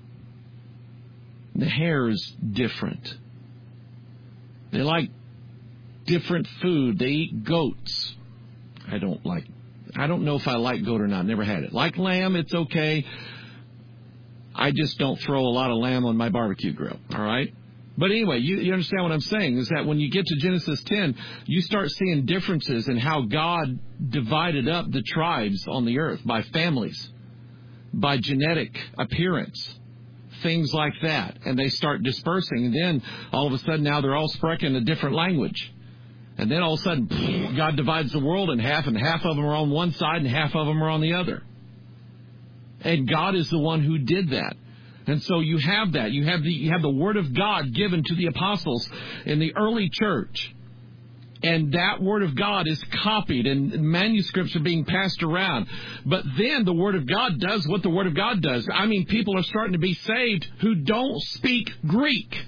The hair is different. They like different food. They eat goats. I don't know if I like goat or not. Never had it. Like lamb, it's okay. I just don't throw a lot of lamb on my barbecue grill. All right? But anyway, you understand what I'm saying, is that when you get to Genesis 10, you start seeing differences in how God divided up the tribes on the earth by families, by genetic appearance, things like that. And they start dispersing. And then all of a sudden now they're all speaking a different language. And then all of a sudden, God divides the world in half, and half of them are on one side and half of them are on the other. And God is the one who did that. And so you have that. You have the Word of God given to the apostles in the early church. And that Word of God is copied, and manuscripts are being passed around. But then the Word of God does what the Word of God does. I mean, people are starting to be saved who don't speak Greek.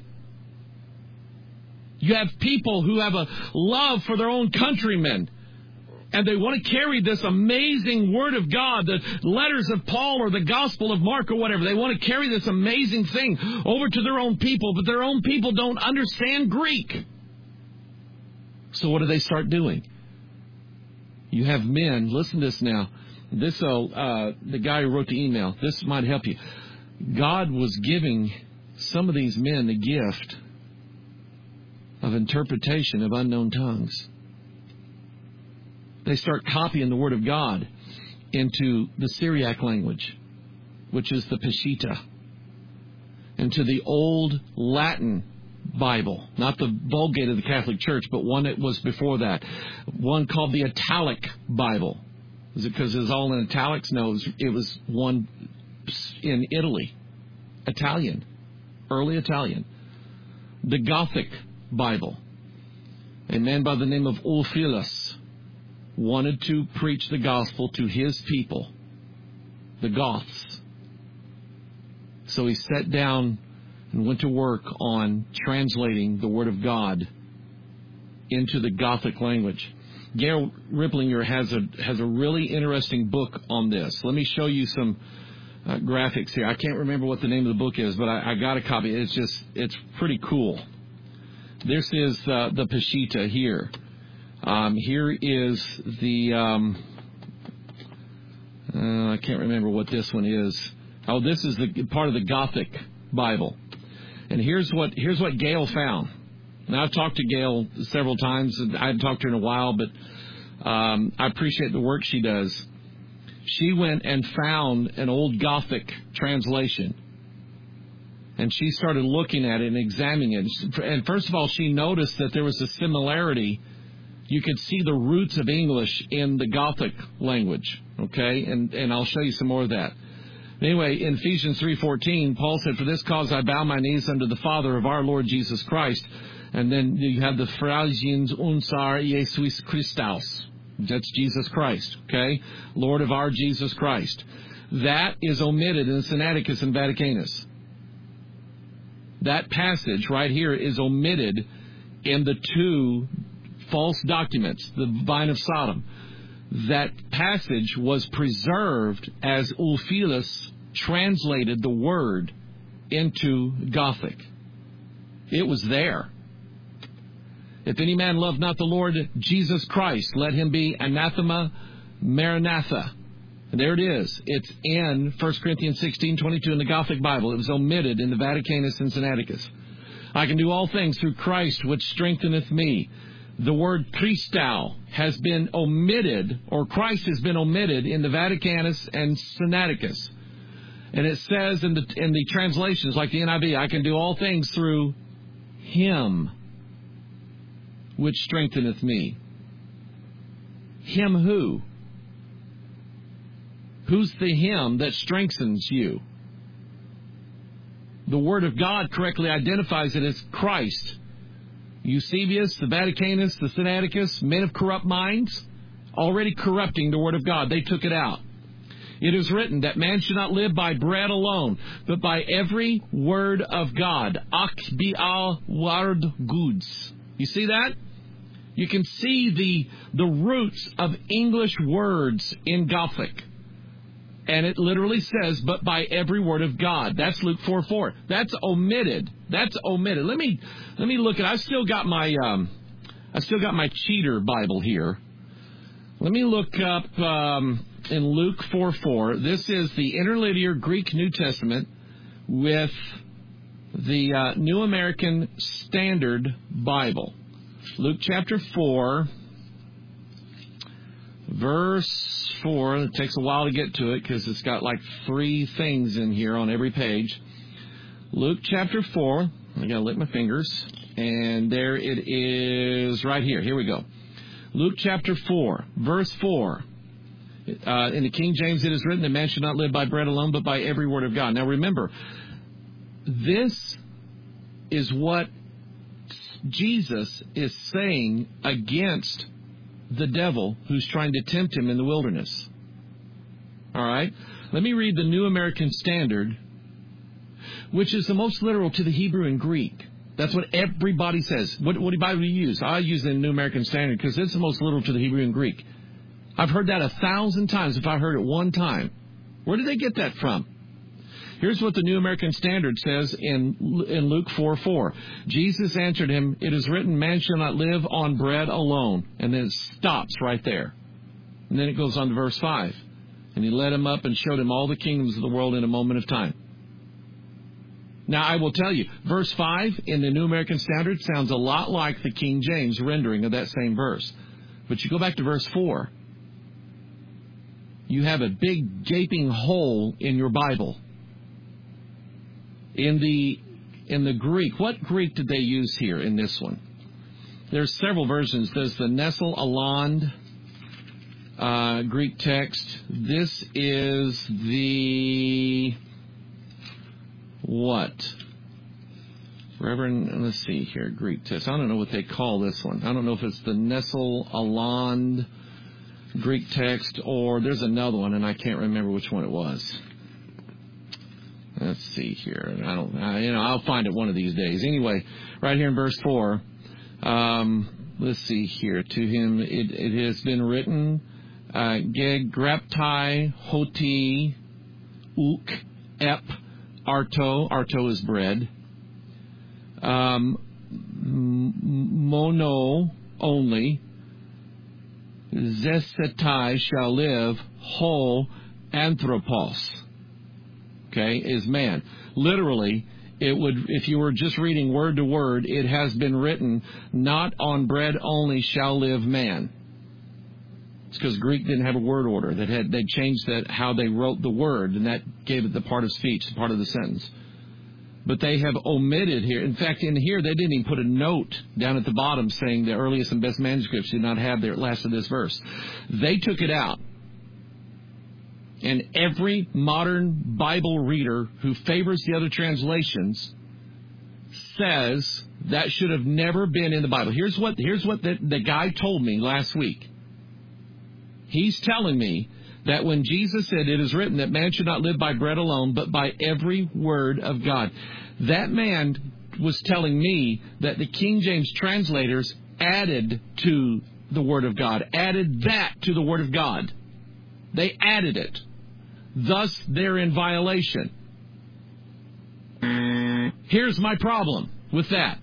You have people who have a love for their own countrymen, and they want to carry this amazing Word of God, the letters of Paul or the Gospel of Mark or whatever. They want to carry this amazing thing over to their own people, but their own people don't understand Greek. So what do they start doing? You have men, listen to this now. The guy who wrote the email, this might help you. God was giving some of these men the gift of interpretation of unknown tongues. They start copying the Word of God into the Syriac language, which is the Peshitta, into the old Latin Bible, not the Vulgate of the Catholic Church, but one that was before that, one called the Italic Bible. Is it because it was all in italics? No, it was one in Italy, Italian, early Italian. The Gothic Bible. A man by the name of Ulfilas wanted to preach the gospel to his people, the Goths. So he sat down and went to work on translating the Word of God into the Gothic language. Gail Ripplinger has a really interesting book on this. Let me show you some graphics here. I can't remember what the name of the book is, but I got a copy. It's pretty cool. This is the Peshitta here. Here is the, I can't remember what this one is. Oh, this is the part of the Gothic Bible. And here's what Gail found. Now, I've talked to Gail several times. I haven't talked to her in a while, but I appreciate the work she does. She went and found an old Gothic translation. And she started looking at it and examining it. And first of all, she noticed that there was a similarity. You could see the roots of English in the Gothic language. Okay? And I'll show you some more of that. Anyway, in Ephesians 3:14, Paul said, "For this cause I bow my knees unto the Father of our Lord Jesus Christ." And then you have the Phraesians unsar Jesus Christus. That's Jesus Christ. Okay? Lord of our Jesus Christ. That is omitted in the Sinaiticus and Vaticanus. That passage right here is omitted in the two false documents, the Vine of Sodom. That passage was preserved as Ulfilas translated the word into Gothic. It was there. If any man love not the Lord Jesus Christ, let him be anathema maranatha. And there it is. It's in 1 Corinthians 16:22 in the Gothic Bible. It was omitted in the Vaticanus and Sinaiticus. I can do all things through Christ which strengtheneth me. The word Christou has been omitted, or Christ has been omitted in the Vaticanus and Sinaiticus. And it says in the translations, like the NIV, I can do all things through Him which strengtheneth me. Him who? Who's the Him that strengthens you? The Word of God correctly identifies it as Christ. Eusebius, the Vaticanus, the Sinaiticus, men of corrupt minds, already corrupting the Word of God. They took it out. It is written that man should not live by bread alone, but by every word of God. Ach bi'al ward goods. You see that? You can see the roots of English words in Gothic. And it literally says, but by every word of God. That's Luke 4:4. That's omitted. That's omitted. Let me look at. I've still got my cheater Bible here. Let me look up in Luke 4:4. This is the interlinear Greek New Testament with the New American Standard Bible. Luke chapter 4. Verse 4, it takes a while to get to it because it's got like 3 things in here on every page. Luke chapter 4, I got to lick my fingers, and there it is right here. Here we go. Luke chapter 4, verse 4. In the King James it is written that man should not live by bread alone, but by every word of God. Now remember, this is what Jesus is saying against the devil who's trying to tempt him in the wilderness. All right? Let me read the New American Standard, which is the most literal to the Hebrew and Greek. That's what everybody says. What Bible do you use? I use the New American Standard because it's the most literal to the Hebrew and Greek. I've heard that 1,000 times if I heard it one time. Where did they get that from? Here's what the New American Standard says in Luke 4:4. Jesus answered him, it is written, man shall not live on bread alone. And then it stops right there. And then it goes on to verse 5. And he led him up and showed him all the kingdoms of the world in a moment of time. Now, I will tell you, verse 5 in the New American Standard sounds a lot like the King James rendering of that same verse. But you go back to verse 4. You have a big gaping hole in your Bible. In the Greek, what Greek did they use here in this one? There's several versions. There's the Nestle Aland Greek text. This is the what? Reverend, let's see here, Greek text. I don't know what they call this one. I don't know if it's the Nestle Aland Greek text or there's another one, and I can't remember which one it was. Let's see here. I'll find it one of these days. Anyway, right here in verse 4, let's see here. To him it has been written, Geg graptai hoti uk ep arto. Arto is bread. Mono only. Zesetai shall live ho anthropos. Okay, is man. Literally, it would, if you were just reading word to word, it has been written, not on bread only shall live man. It's because Greek didn't have a word order. They changed that how they wrote the word, and that gave it the part of speech, the part of the sentence. But they have omitted here. In fact, in here, they didn't even put a note down at the bottom saying the earliest and best manuscripts did not have their last of this verse. They took it out. And every modern Bible reader who favors the other translations says that should have never been in the Bible. Here's what the guy told me last week. He's telling me that when Jesus said, it is written that man should not live by bread alone, but by every word of God. That man was telling me that the King James translators added to the Word of God, added that to the Word of God. They added it. Thus, they're in violation. Here's my problem with that.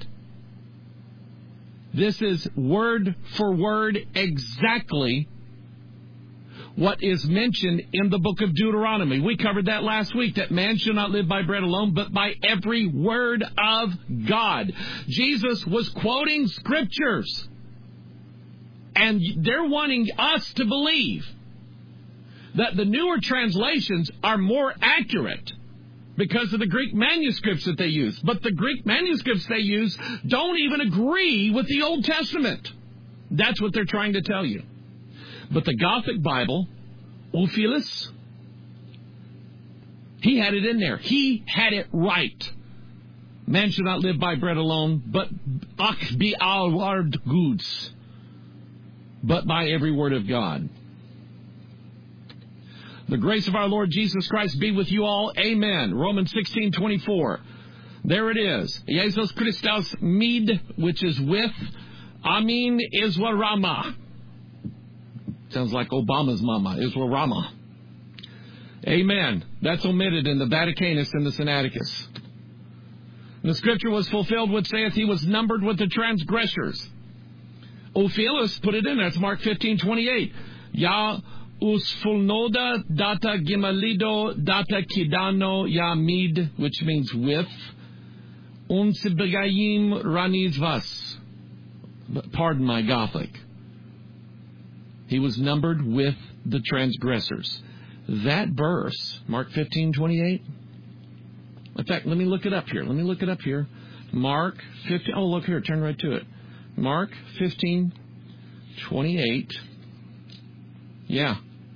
This is word for word exactly what is mentioned in the book of Deuteronomy. We covered that last week, that man shall not live by bread alone, but by every word of God. Jesus was quoting scriptures. And they're wanting us to believe that the newer translations are more accurate. because of the Greek manuscripts that they use. But the Greek manuscripts they use don't even agree with the Old Testament. That's what they're trying to tell you. But the Gothic Bible, Ulfilas, he had it in there. He had it right. Man should not live by bread alone, but ach be all word goods, but by every word of God. The grace of our Lord Jesus Christ be with you all. Amen. Romans 16:24. There it is. Jesus Christos mid, which is with. Amin Iswarama. Sounds like Obama's mama, Iswarama. Amen. That's omitted in the Vaticanus and the Sinaiticus. The scripture was fulfilled which saith he was numbered with the transgressors. Ulfilas put it in there. It's Mark 15:28. Ya usfulnoda data gimalido data kidano ya mid, which means with. Unsibigayim raniz vas. Pardon my Gothic. He was numbered with the transgressors. That verse, Mark 15:28. In fact, let me look it up here. Mark 15. Oh, look here. Turn right to it. Mark 15:28. Yeah.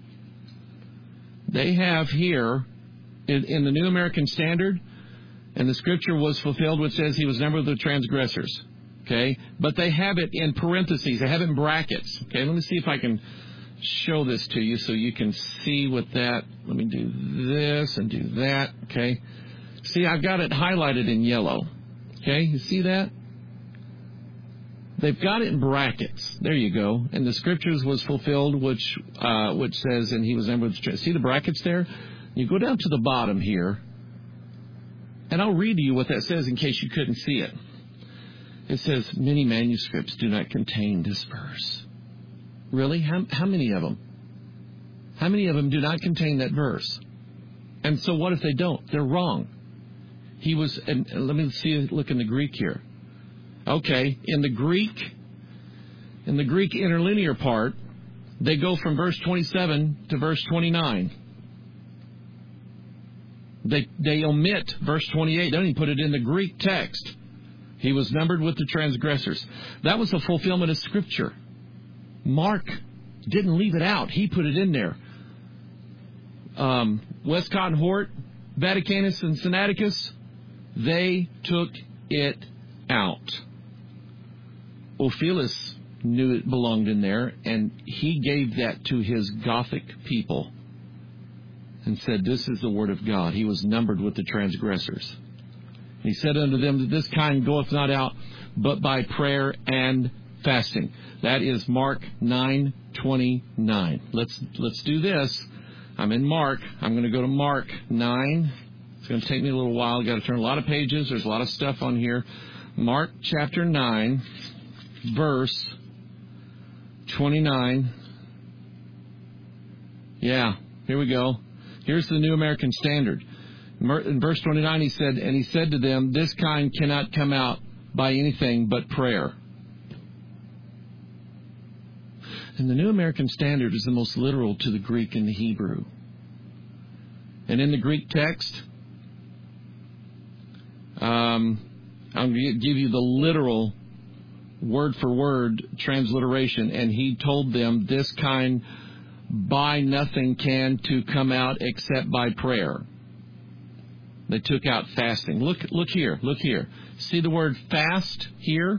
They have here in the New American Standard, and the scripture was fulfilled which says he was numbered with the transgressors. Okay? But they have it in parentheses. They have it in brackets. Okay? Let me see if I can show this to you so you can see what that. Let me do this and do that. Okay? See, I've got it highlighted in yellow. Okay? You see that? They've got it in brackets. There you go. And the scriptures was fulfilled, which says, and he was numbered with the. See the brackets there? You go down to the bottom here, and I'll read to you what that says in case you couldn't see it. It says, many manuscripts do not contain this verse. Really? How many of them? How many of them do not contain that verse? And so what if they don't? They're wrong. He was, and let me look in the Greek here. Okay, in the Greek interlinear part, they go from verse 27 to verse 29. They omit verse 28. They don't even put it in the Greek text. He was numbered with the transgressors. That was a fulfillment of Scripture. Mark didn't leave it out. He put it in there. Westcott and Hort, Vaticanus and Sinaiticus, they took it out. Ulfilas knew it belonged in there, and he gave that to his Gothic people and said, this is the word of God. He was numbered with the transgressors. He said unto them that this kind goeth not out, but by prayer and fasting. That is Mark 9:29. Let's do this. I'm in Mark. I'm going to go to Mark 9. It's going to take me a little while. I've got to turn a lot of pages. There's a lot of stuff on here. Mark chapter 9, verse 29. Yeah, here we go. Here's the New American Standard. In verse 29, he said to them, this kind cannot come out by anything but prayer. And the New American Standard is the most literal to the Greek and the Hebrew. And in the Greek text, I'm going to give you the literal word-for-word transliteration. And he told them, this kind by nothing can to come out except by prayer. They took out fasting. Look here. See the word fast here?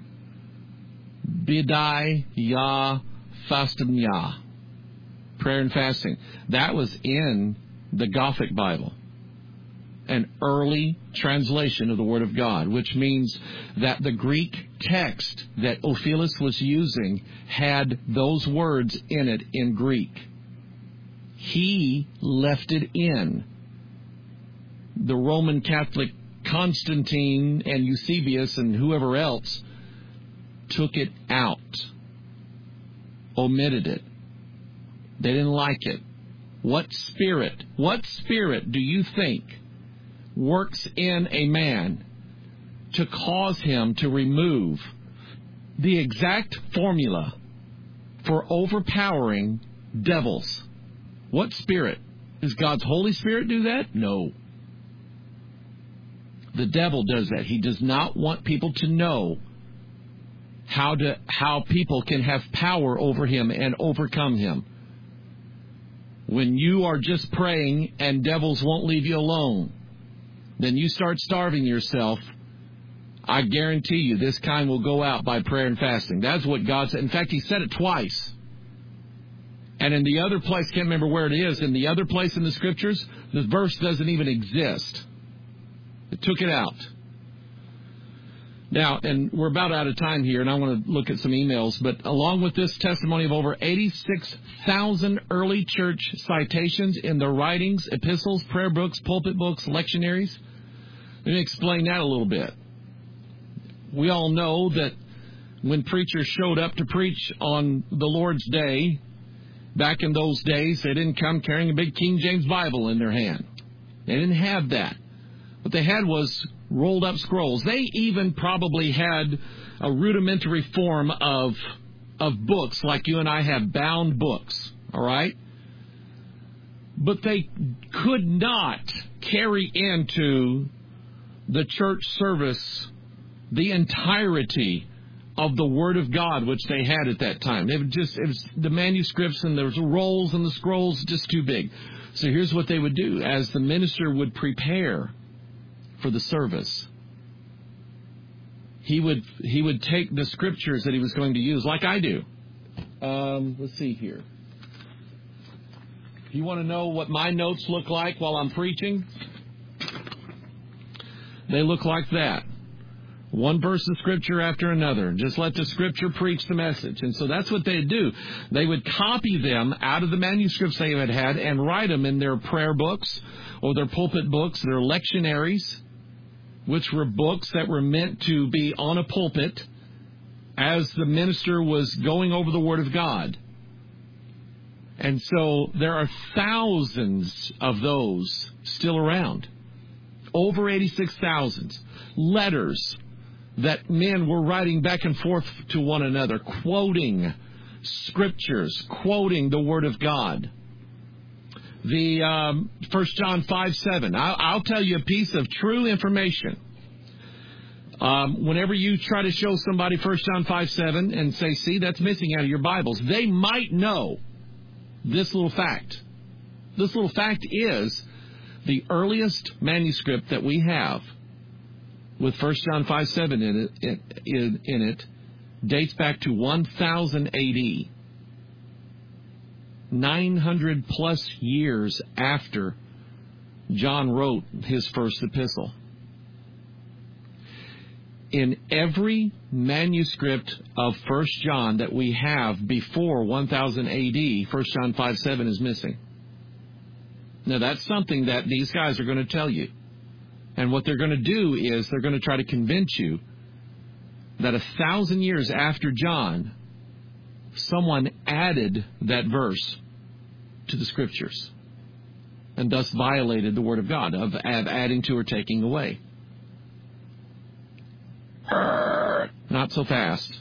Bidai ya fastim ya. Prayer and fasting. That was in the Gothic Bible. An early translation of the Word of God, which means that the Greek text that Ulfilas was using had those words in it in Greek. He left it in. The Roman Catholic Constantine and Eusebius and whoever else took it out, omitted it. They didn't like it. What spirit do you think works in a man to cause him to remove the exact formula for overpowering devils? What spirit? Does God's Holy Spirit do that? No. The devil does that. He does not want people to know how people can have power over him and overcome him. When you are just praying and devils won't leave you alone, then you start starving yourself. I guarantee you this kind will go out by prayer and fasting. That's what God said. In fact, he said it twice. And in the other place, can't remember where it is, in the other place in the Scriptures, the verse doesn't even exist. It took it out. Now, and we're about out of time here, and I want to look at some emails, but along with this testimony of over 86,000 early church citations in their writings, epistles, prayer books, pulpit books, lectionaries, let me explain that a little bit. We all know that when preachers showed up to preach on the Lord's Day, back in those days, they didn't come carrying a big King James Bible in their hand. They didn't have that. What they had was rolled up scrolls. They even probably had a rudimentary form of books like you and I have, bound books, all right? But they could not carry into the church service the entirety of the Word of God, which they had at that time. It was the manuscripts and there was the rolls and the scrolls just too big. So here's what they would do. As the minister would prepare for the service, he would take the scriptures that he was going to use, like I do. Let's see here. If you want to know what my notes look like while I'm preaching, they look like that. One verse of Scripture after another. Just let the Scripture preach the message. And so that's what they'd do. They would copy them out of the manuscripts they had and write them in their prayer books or their pulpit books, their lectionaries, which were books that were meant to be on a pulpit as the minister was going over the Word of God. And so there are thousands of those still around. Over 86,000 letters that men were writing back and forth to one another, quoting scriptures, quoting the Word of God. The 1 John 5:7. I'll tell you a piece of true information. Whenever you try to show somebody 1 John 5:7 and say, see, that's missing out of your Bibles, they might know this little fact. This little fact is the earliest manuscript that we have with 1 John 5:7 in it dates back to 1000 A.D., 900 plus years after John wrote his first epistle. In every manuscript of 1 John that we have before 1000 A.D., 1 John 5:7 is missing. Now, that's something that these guys are going to tell you. And what they're going to do is they're going to try to convince you that 1,000 years after John, someone added that verse to the Scriptures and thus violated the Word of God of adding to or taking away. Not so fast.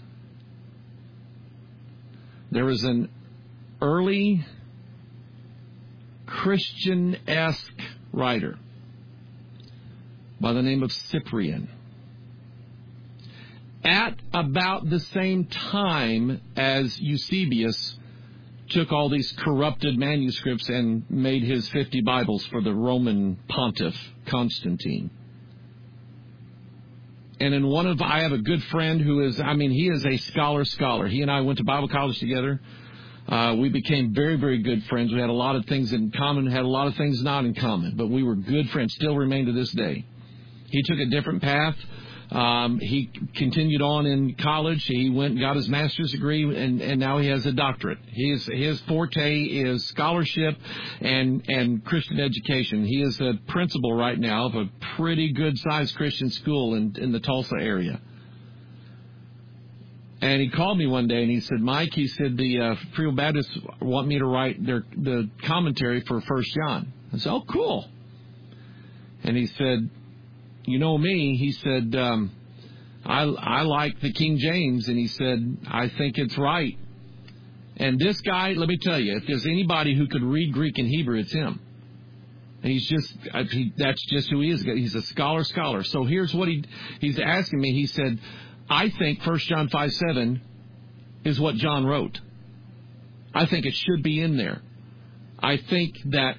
There was an early Christian-esque writer by the name of Cyprian. At about the same time as Eusebius took all these corrupted manuscripts and made his 50 Bibles for the Roman pontiff, Constantine. And in I have a good friend who is, he is a scholar. He and I went to Bible college together. We became very, very good friends. We had a lot of things in common, had a lot of things not in common, but we were good friends, still remain to this day. He took a different path. He continued on in college. He went and got his master's degree, and now he has a doctorate. His forte is scholarship and Christian education. He is a principal right now of a pretty good-sized Christian school in the Tulsa area. And he called me one day, and he said, Mike, he said, the Free Will Baptists want me to write the commentary for 1 John. I said, oh, cool. And he said, you know me, he said, I like the King James, and he said, I think it's right. And this guy, let me tell you, if there's anybody who could read Greek and Hebrew, it's him. And that's just who he is. He's a scholar. So here's what he's asking me. He said, I think 1 John 5:7 is what John wrote. I think it should be in there. I think that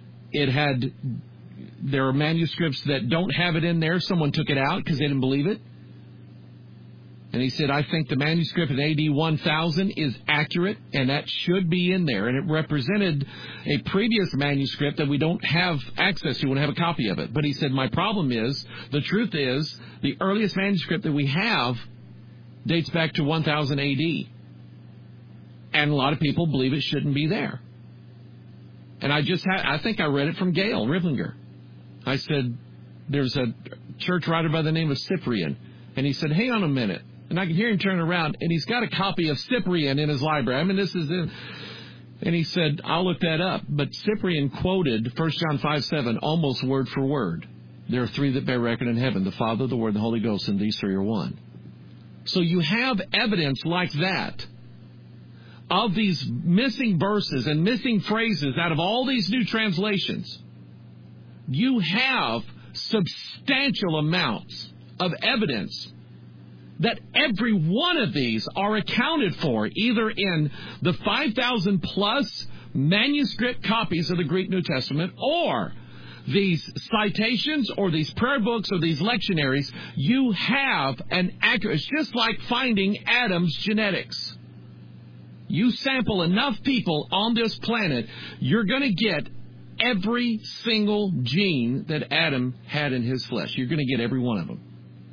there are manuscripts that don't have it in there. Someone took it out because they didn't believe it. And he said, I think the manuscript in AD 1000 is accurate, and that should be in there. And it represented a previous manuscript that we don't have access to. We don't have a copy of it. But he said, my problem is, the truth is, the earliest manuscript that we have dates back to 1000 AD. And a lot of people believe it shouldn't be there. And I think I read it from Gail Riblinger. I said, there's a church writer by the name of Cyprian. And he said, hang on a minute. And I can hear him turn around, and he's got a copy of Cyprian in his library. I mean, this is in. And he said, I'll look that up. But Cyprian quoted 1 John 5:7 almost word for word. There are three that bear record in heaven, the Father, the Word, and the Holy Ghost, and these three are one. So you have evidence like that of these missing verses and missing phrases out of all these new translations. You have substantial amounts of evidence that every one of these are accounted for either in the 5,000 plus manuscript copies of the Greek New Testament or these citations or these prayer books or these lectionaries. You have an accurate, it's just like finding Adam's genetics. You sample enough people on this planet, you're going to get every single gene that Adam had in his flesh. You're going to get every one of them.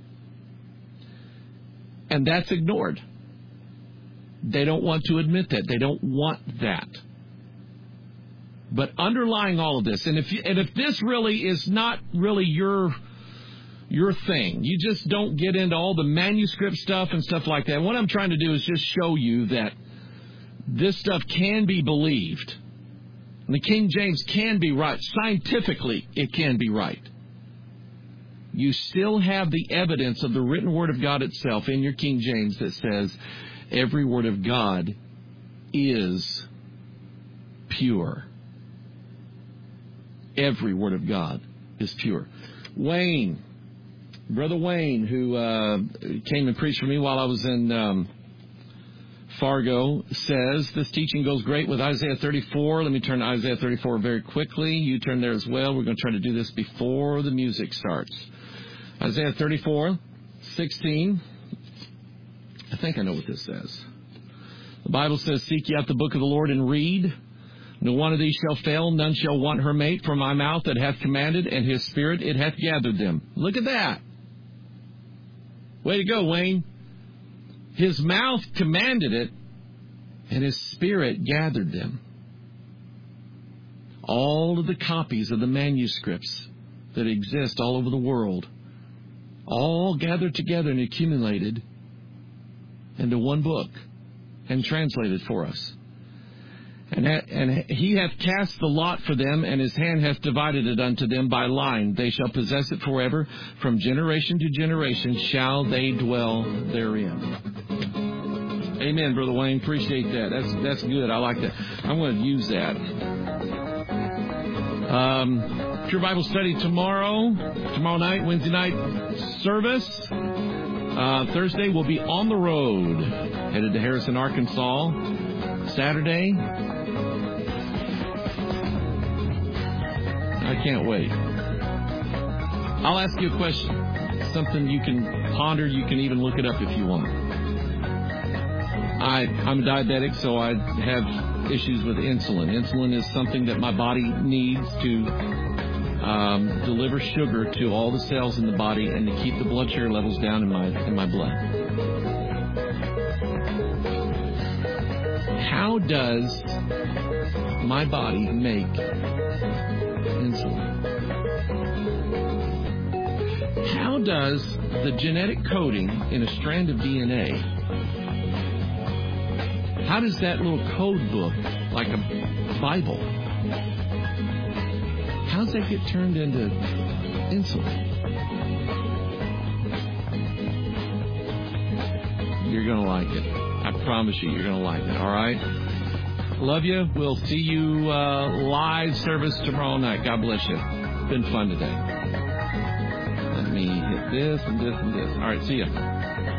And that's ignored. They don't want to admit that. They don't want that. But underlying all of this, and if this really is not really your thing, you just don't get into all the manuscript stuff and stuff like that. What I'm trying to do is just show you that this stuff can be believed. And the King James can be right. Scientifically, it can be right. You still have the evidence of the written Word of God itself in your King James that says every Word of God is pure. Every Word of God is pure. Brother Wayne, who came and preached for me while I was in Fargo, says this teaching goes great with Isaiah 34. Let me turn to Isaiah 34 very quickly. You turn there as well. We're going to try to do this before the music starts. Isaiah 34:16. I think I know what this says. The Bible says, seek ye out the book of the Lord and read. No one of these shall fail, none shall want her mate. From my mouth that hath commanded, and his spirit it hath gathered them. Look at that. Way to go, Wayne. His mouth commanded it, and his spirit gathered them. All of the copies of the manuscripts that exist all over the world, all gathered together and accumulated into one book and translated for us. And he hath cast the lot for them, and his hand hath divided it unto them by line. They shall possess it forever. From generation to generation shall they dwell therein. Amen, Brother Wayne. Appreciate that. That's good. I like that. I'm going to use that. Pure Bible study tomorrow night, Wednesday night service. Thursday we'll be on the road, headed to Harrison, Arkansas. Saturday, I can't wait. I'll ask you a question, something you can ponder. You can even look it up if you want. I'm diabetic, so I have issues with insulin. Insulin is something that my body needs to deliver sugar to all the cells in the body and to keep the blood sugar levels down in my blood. How does my body make insulin? How does the genetic coding in a strand of DNA, how does that little code book, like a Bible, how does that get turned into insulin? You're going to like it. I promise you're going to like it, all right? Love you. We'll see you live service tomorrow night. God bless you. It's been fun today. Let me hit this and this and this. All right, see ya.